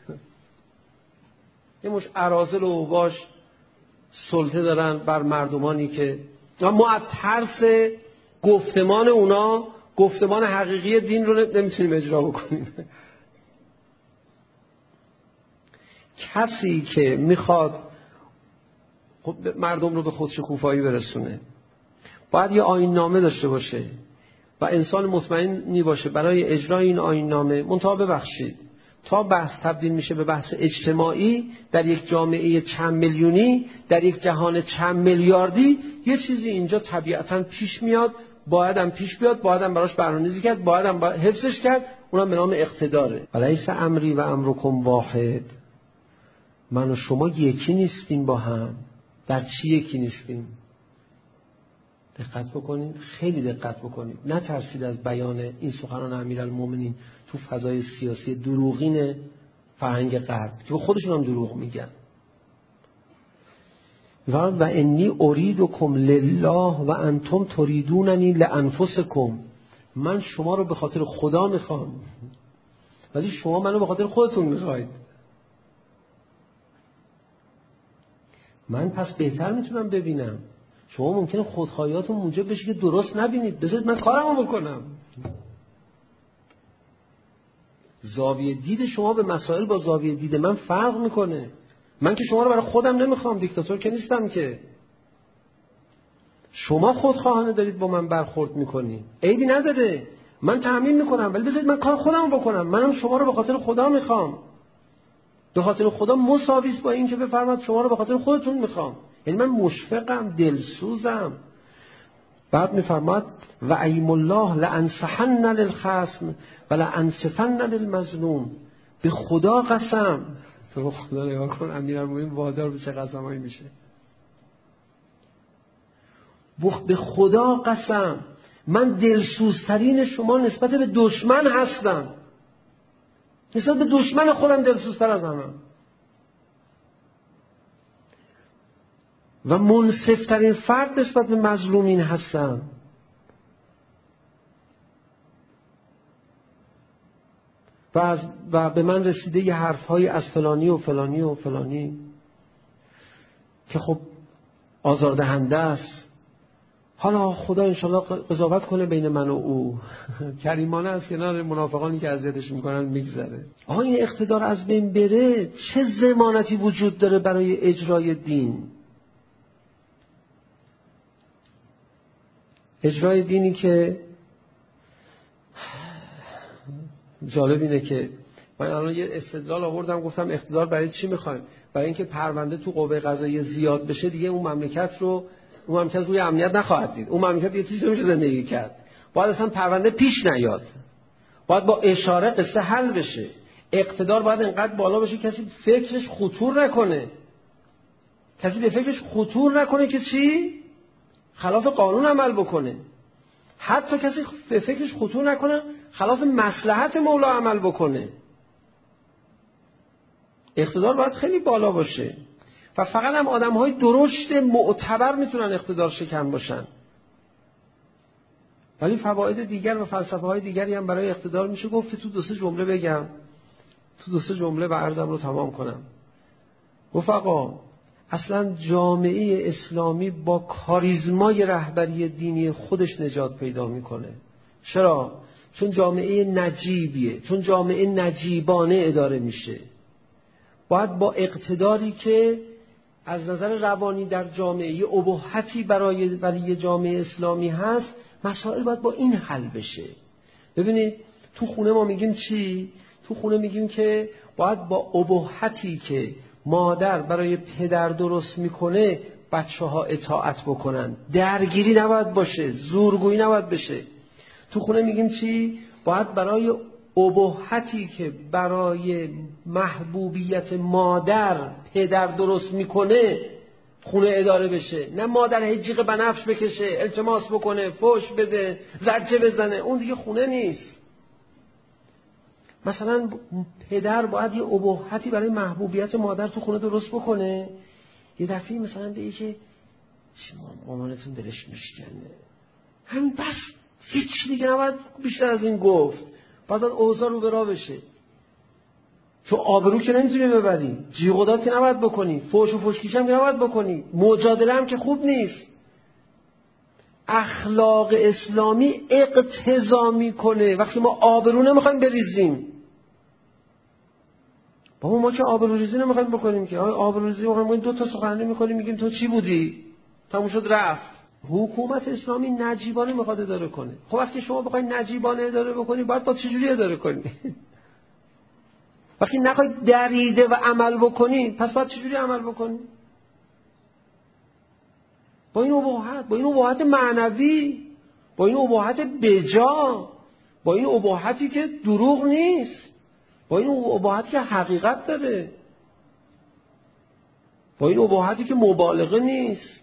یه مش اراذل و اوباش سلطه دارن بر مردمانی که ما از ترس گفتمان اونا گفتمان حقیقی دین رو نمیتونیم اجرا بکنیم. کسی که میخواد مردم رو به خودشکوفایی برسونه باید یه آیین نامه داشته باشه و انسان مطمئنی باشه برای اجرای این آیین نامه. منتها ببخشید تا بحث تبدیل میشه به بحث اجتماعی در یک جامعه چند میلیونی، در یک جهان چند میلیاردی، یه چیزی اینجا طبیعتاً پیش میاد، بایدم پیش بیاد، بایدم براش برنامه‌ریزی کرد، بایدم حفظش کرد، اونم به نام اقتداره. ولیس امری و امرکم واحد. من و شما یکی نیستیم با هم. در چی یکی نیستیم؟ دقت بکنید، خیلی دقت بکنید. نترسید از بیان این سخنان امیرالمومنین تو فضای سیاسی دروغین فرهنگ غرب که خودشون هم دروغ میگن. و انی اریدکم لله و انتم تریدوننی لانفسکم. من شما رو به خاطر خدا میخوام ولی شما منو به خاطر خودتون میخواید. من پس بهتر میتونم ببینم. شما ممکنه خودخواهیاتون موجب بشه که درست نبینید. بذارید من کارمو بکنم. زاویه دید شما به مسائل با زاویه دید من فرق میکنه. من که شما رو برای خودم نمیخوام، دیکتاتور که نیستم که. شما خودخواهانه دارید با من برخورد میکنید، عیبی نداره، من تأمین میکنم، ولی بذارید من کار خودمو بکنم. منم شما رو به خاطر خدا میخوام. به خاطر خدا مساوی است با این که بفرماد شما رو به خاطر خودتون میخوام. یعنی من مشفقم، دلسوزم. بعد میفرماد و ایم الله لانصحن للخصم و لانصفن للمظلوم. به خدا قسم. تو خدا نگاه کن امیرالمومنین وادار به چه قسمایی میشه. به خدا قسم من دلسوزترین شما نسبت به دشمن هستم. نسبت به دشمن خودم دلسوزتر از همه و منصفترین فرد نسبت به مظلومین هستم. و به من رسیده یه حرفهایی از فلانی و فلانی و فلانی که خب آزاردهنده است. حالا خدا انشالله قضاوت کنه بین من و او. کریمانه از کنار منافقانی که اذیتش میکنن میگذره. این اقتدار از بین بره چه ضمانتی وجود داره برای اجرای دین؟ اجرای دینی که جالب اینه که من الان یه استدلال آوردم گفتم اقتدار برای چی میخوایم؟ برای اینکه پرونده تو قوه قضاییه زیاد بشه دیگه اون مملکت روی امنیت نخواهد دید. اون مملکت دیگه توش نمیشه زندگی کرد. باید اصلا پرونده پیش نیاد. باید با اشاره قصه حل بشه. اقتدار باید انقدر بالا بشه کسی فکرش خطور نکنه. کسی به فکرش خطور نکنه که چی؟ خلاف قانون عمل بکنه. حتی کسی به فکرش خطور نکنه خلاف مصلحت مولا عمل بکنه. اقتدار باید خیلی بالا باشه و فقط هم آدم‌های درشت معتبر میتونن اقتدار شکن باشن. ولی فواید دیگر و فلسفه‌های دیگری هم برای اقتدار میشه گفت که تو 2-3 جمله بگم، تو 2-3 جمله و عرضم رو تمام کنم. رفقا اصلا جامعه اسلامی با کاریزمای رهبری دینی خودش نجات پیدا میکنه. چرا؟ چون جامعه نجیبیه، چون جامعه نجیبانه اداره میشه. باید با اقتداری که از نظر روانی در جامعه یه ابهتی برای ولی جامعه اسلامی هست، مسائل باید با این حل بشه. ببینید تو خونه ما میگیم چی؟ تو خونه میگیم که باید با ابهتی که مادر برای پدر درست میکنه بچه‌ها اطاعت بکنن. درگیری نباید باشه، زورگویی نباید بشه. تو خونه میگیم چی؟ باید برای ابهتی که برای محبوبیت مادر پدر درست میکنه خونه اداره بشه. نه مادر هی جیغ بنفش بکشه، التماس بکنه، فحش بده، زجه بزنه. اون دیگه خونه نیست. مثلا پدر باید یه ابهتی برای محبوبیت مادر تو خونه درست بکنه. یه دفعه مثلا بگه که مامانتون دلش میشکنه، همین بس، هیچ دیگه نباید بیشتر از این گفت. بعد اوضاع رو به راه بشه. چون آبرو که نمیتونی ببری، جیغ و داد که نباید بکنی، فحش و فشکیش هم که نباید بکنی، مجادله هم که خوب نیست. اخلاق اسلامی اقتضا میکنه وقتی ما آبرو نمیخوایم بریزیم. بابا ما که آبرو ریزی نمیخوایم بکنیم که آبرو ریزی میخوایم 2 تا سخنرانی میکنیم میگیم تو چی بودی؟ تموم شد رفت. حکومت اسلامی نجیبانه میخواد اداره کنه. خب وقتی شما بخواید نجیبانه اداره بکنی باید با چجوری اداره کنی؟ وقتی نخواید دریده و عمل بکنی پس باید چجوری عمل بکنی؟ با این ابهت، با این ابهت معنوی، با این ابهت بجا، با این ابهتی که دروغ نیست، با این ابهتی که حقیقت داره، با این ابهتی که مبالغه نیست.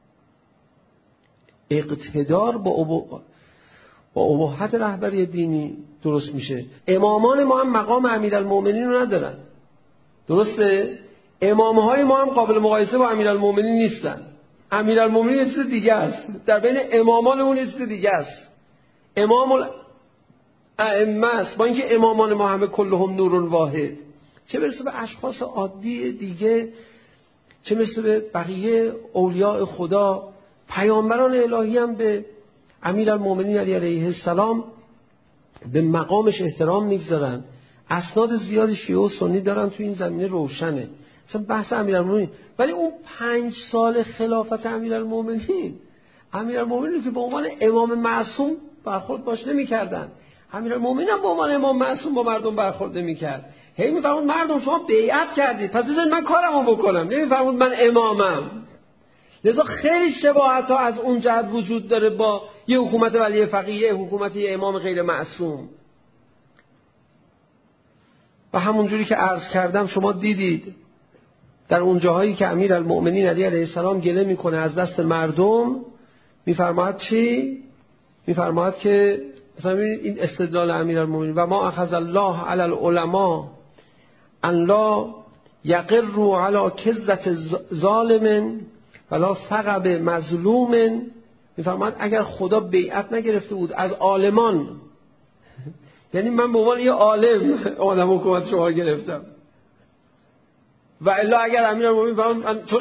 اقتدار با ابهت رهبری دینی درست میشه. امامان ما هم مقام امیرالمومنین رو ندارن. درسته؟ امامهای ما هم قابل مقایسه با امیرالمومنین نیستن. امیرالمومنین یه چیز دیگه است. در بین امامانمون یه چیز دیگه است. امام الائمه است. با اینکه امامان ما همه کلهم نور واحد، چه برسه به اشخاص عادی دیگه، چه برسه به بقیه اولیاء خدا. پیامبران الهی هم به امیرالمومنین علیه السلام به مقامش احترام میگذارن. اسناد زیادی شیعه و سنی دارن تو این زمینه روشنه. مثلا بحث امیرالمومنین، ولی اون 5 سال خلافت امیرالمومنین که به عنوان امام معصوم برخورد باش نمی‌کردن. امیرالمومنین هم به عنوان امام معصوم با مردم برخورد نمی‌کرد. هی می‌فرمود مردم شما بیعت کردید پس بذارید من کارمو بکنم. نمی‌فرمود من امامم. لذا خیلی شباهت‌ها از اون جهت وجود داره با یه حکومت ولی فقیه، یه حکومت یه امام غیر معصوم. و همونجوری که عرض کردم شما دیدید در اون جاهایی که امیرالمومنین علیه السلام گله میکنه از دست مردم، میفرماید چی؟ میفرماید که مثلا این استدلال امیرالمومنین و ما اخذ الله علی العلماء ان لا یقروا علی کذة ظالم ولا ثغب مظلوم. میفرماید اگر خدا بیعت نگرفته بود از عالمان، یعنی من به عنوان یه عالم آدم حکومت شما گرفتم، و الا اگر امیرالمومنین من چون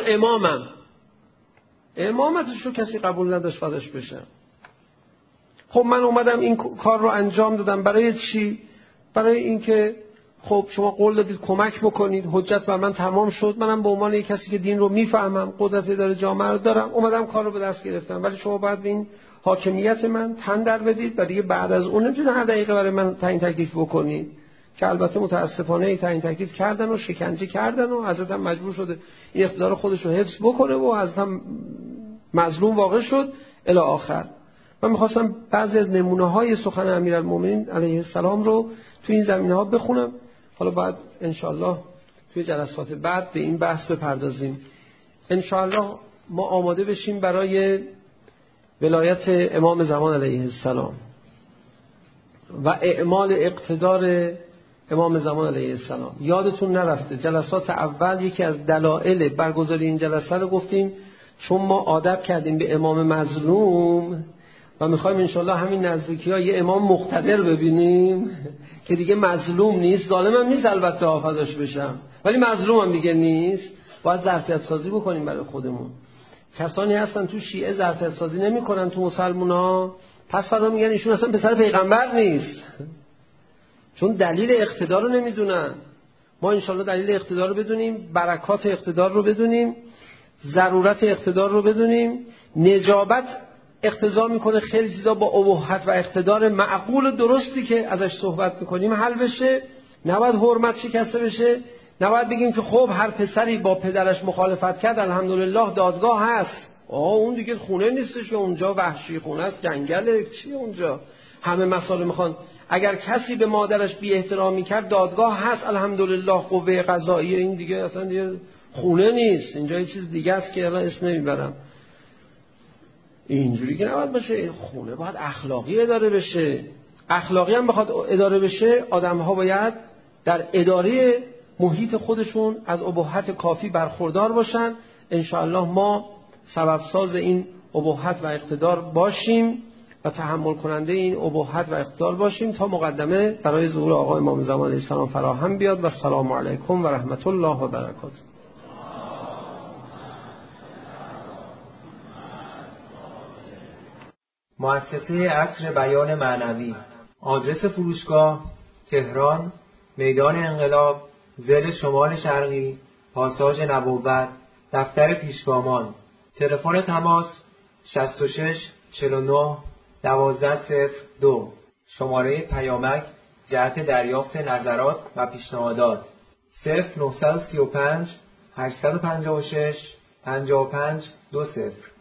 امامتش رو کسی قبول نداشت فداش بشه. خب من اومدم این کار رو انجام دادم. برای چی؟ برای اینکه خب شما قول دادید کمک بکنید، حجت بر من تمام شد، منم به عنوان یک کسی که دین رو میفهمم، قدرت اداره جامعه رو دارم، اومدم کار رو به دست گرفتم. ولی شما باید به این حاکمیت من تن در بدید و دیگه بعد از اون نمیتونید هر دقیقه برای من تعیین تکلیف بکنید. که البته متاسفانه تعیین تکلیف کردن و شکنجه کردن و حضرت هم مجبور شده این اقتدار خودش رو حفظ بکنه و حضرت هم مظلوم واقع شد الی آخر. من میخواستم بعضی از نمونه‌های سخن امیرالمومنین علیه السلام رو تو این زمینه‌ها بخونم. حالا بعد انشالله توی جلسات بعد به این بحث بپردازیم. انشالله ما آماده بشیم برای ولایت امام زمان علیه السلام و اعمال اقتدار امام زمان علیه السلام. یادتون نرفته جلسات اول یکی از دلایل برگزاری این جلسه رو گفتیم چون ما عادت کردیم به امام مظلوم و میخوایم انشالله همین نزدیکی‌ها یه امام مقتدر ببینیم که دیگه مظلوم نیست، ظالم هم نیست البته آفداش بشم، ولی مظلوم هم دیگه نیست. باید ظرفیت سازی بکنیم برای خودمون. کسانی هستن تو شیعه ظرفیت سازی نمی‌کنن تو مسلمونا، پس فردا میگن ایشون اصلا پسر پیغمبر نیست، چون دلیل اقتدار رو نمیدونن. ما انشالله دلیل اقتدار رو بدونیم، برکات اقتدار رو بدونیم، ضرورت اقتدار رو بدونیم. نجابت اقتضا میکنه خیلی چیزا با ابهت و اقتدار معقول درستی که ازش صحبت میکنیم حل بشه. نباید حرمت شکسته بشه، نباید بگیم که خب هر پسری با پدرش مخالفت کرد الحمدلله دادگاه هست. اون دیگه خونه نیستش، اونجا وحشی خونه است، جنگله، چیه اونجا؟ همه مسائل میخوان. اگر کسی به مادرش بی احترامی کرد دادگاه هست الحمدلله، قوه قضاییه. این دیگه اصلا دیگه خونه نیست، اینجا یه چیز دیگه است که الان اسم نمیبرم. اینجوری که نباید باشه. خونه باید اخلاقی اداره بشه. اخلاقی هم بخواد اداره بشه، آدم‌ها باید در اداره محیط خودشون از ابهت کافی برخوردار باشن. انشاءالله ما سبب ساز این ابهت و اقتدار باشیم و تحمل کننده این ابهت و اقتدار باشیم تا مقدمه برای ظهور آقا امام زمان علیه السلام فراهم بیاد. و السلام علیکم و رحمت الله و برکاته. مؤسسه عصر بیان معنوی. آدرس فروشگاه: تهران، میدان انقلاب، ضد شمال شرقی، پاساژ نبوت، دفتر پیشگامان. تلفن تماس 66 49 1202. شماره پیامک جهت دریافت نظرات و پیشنهادات 0935 856 55 20.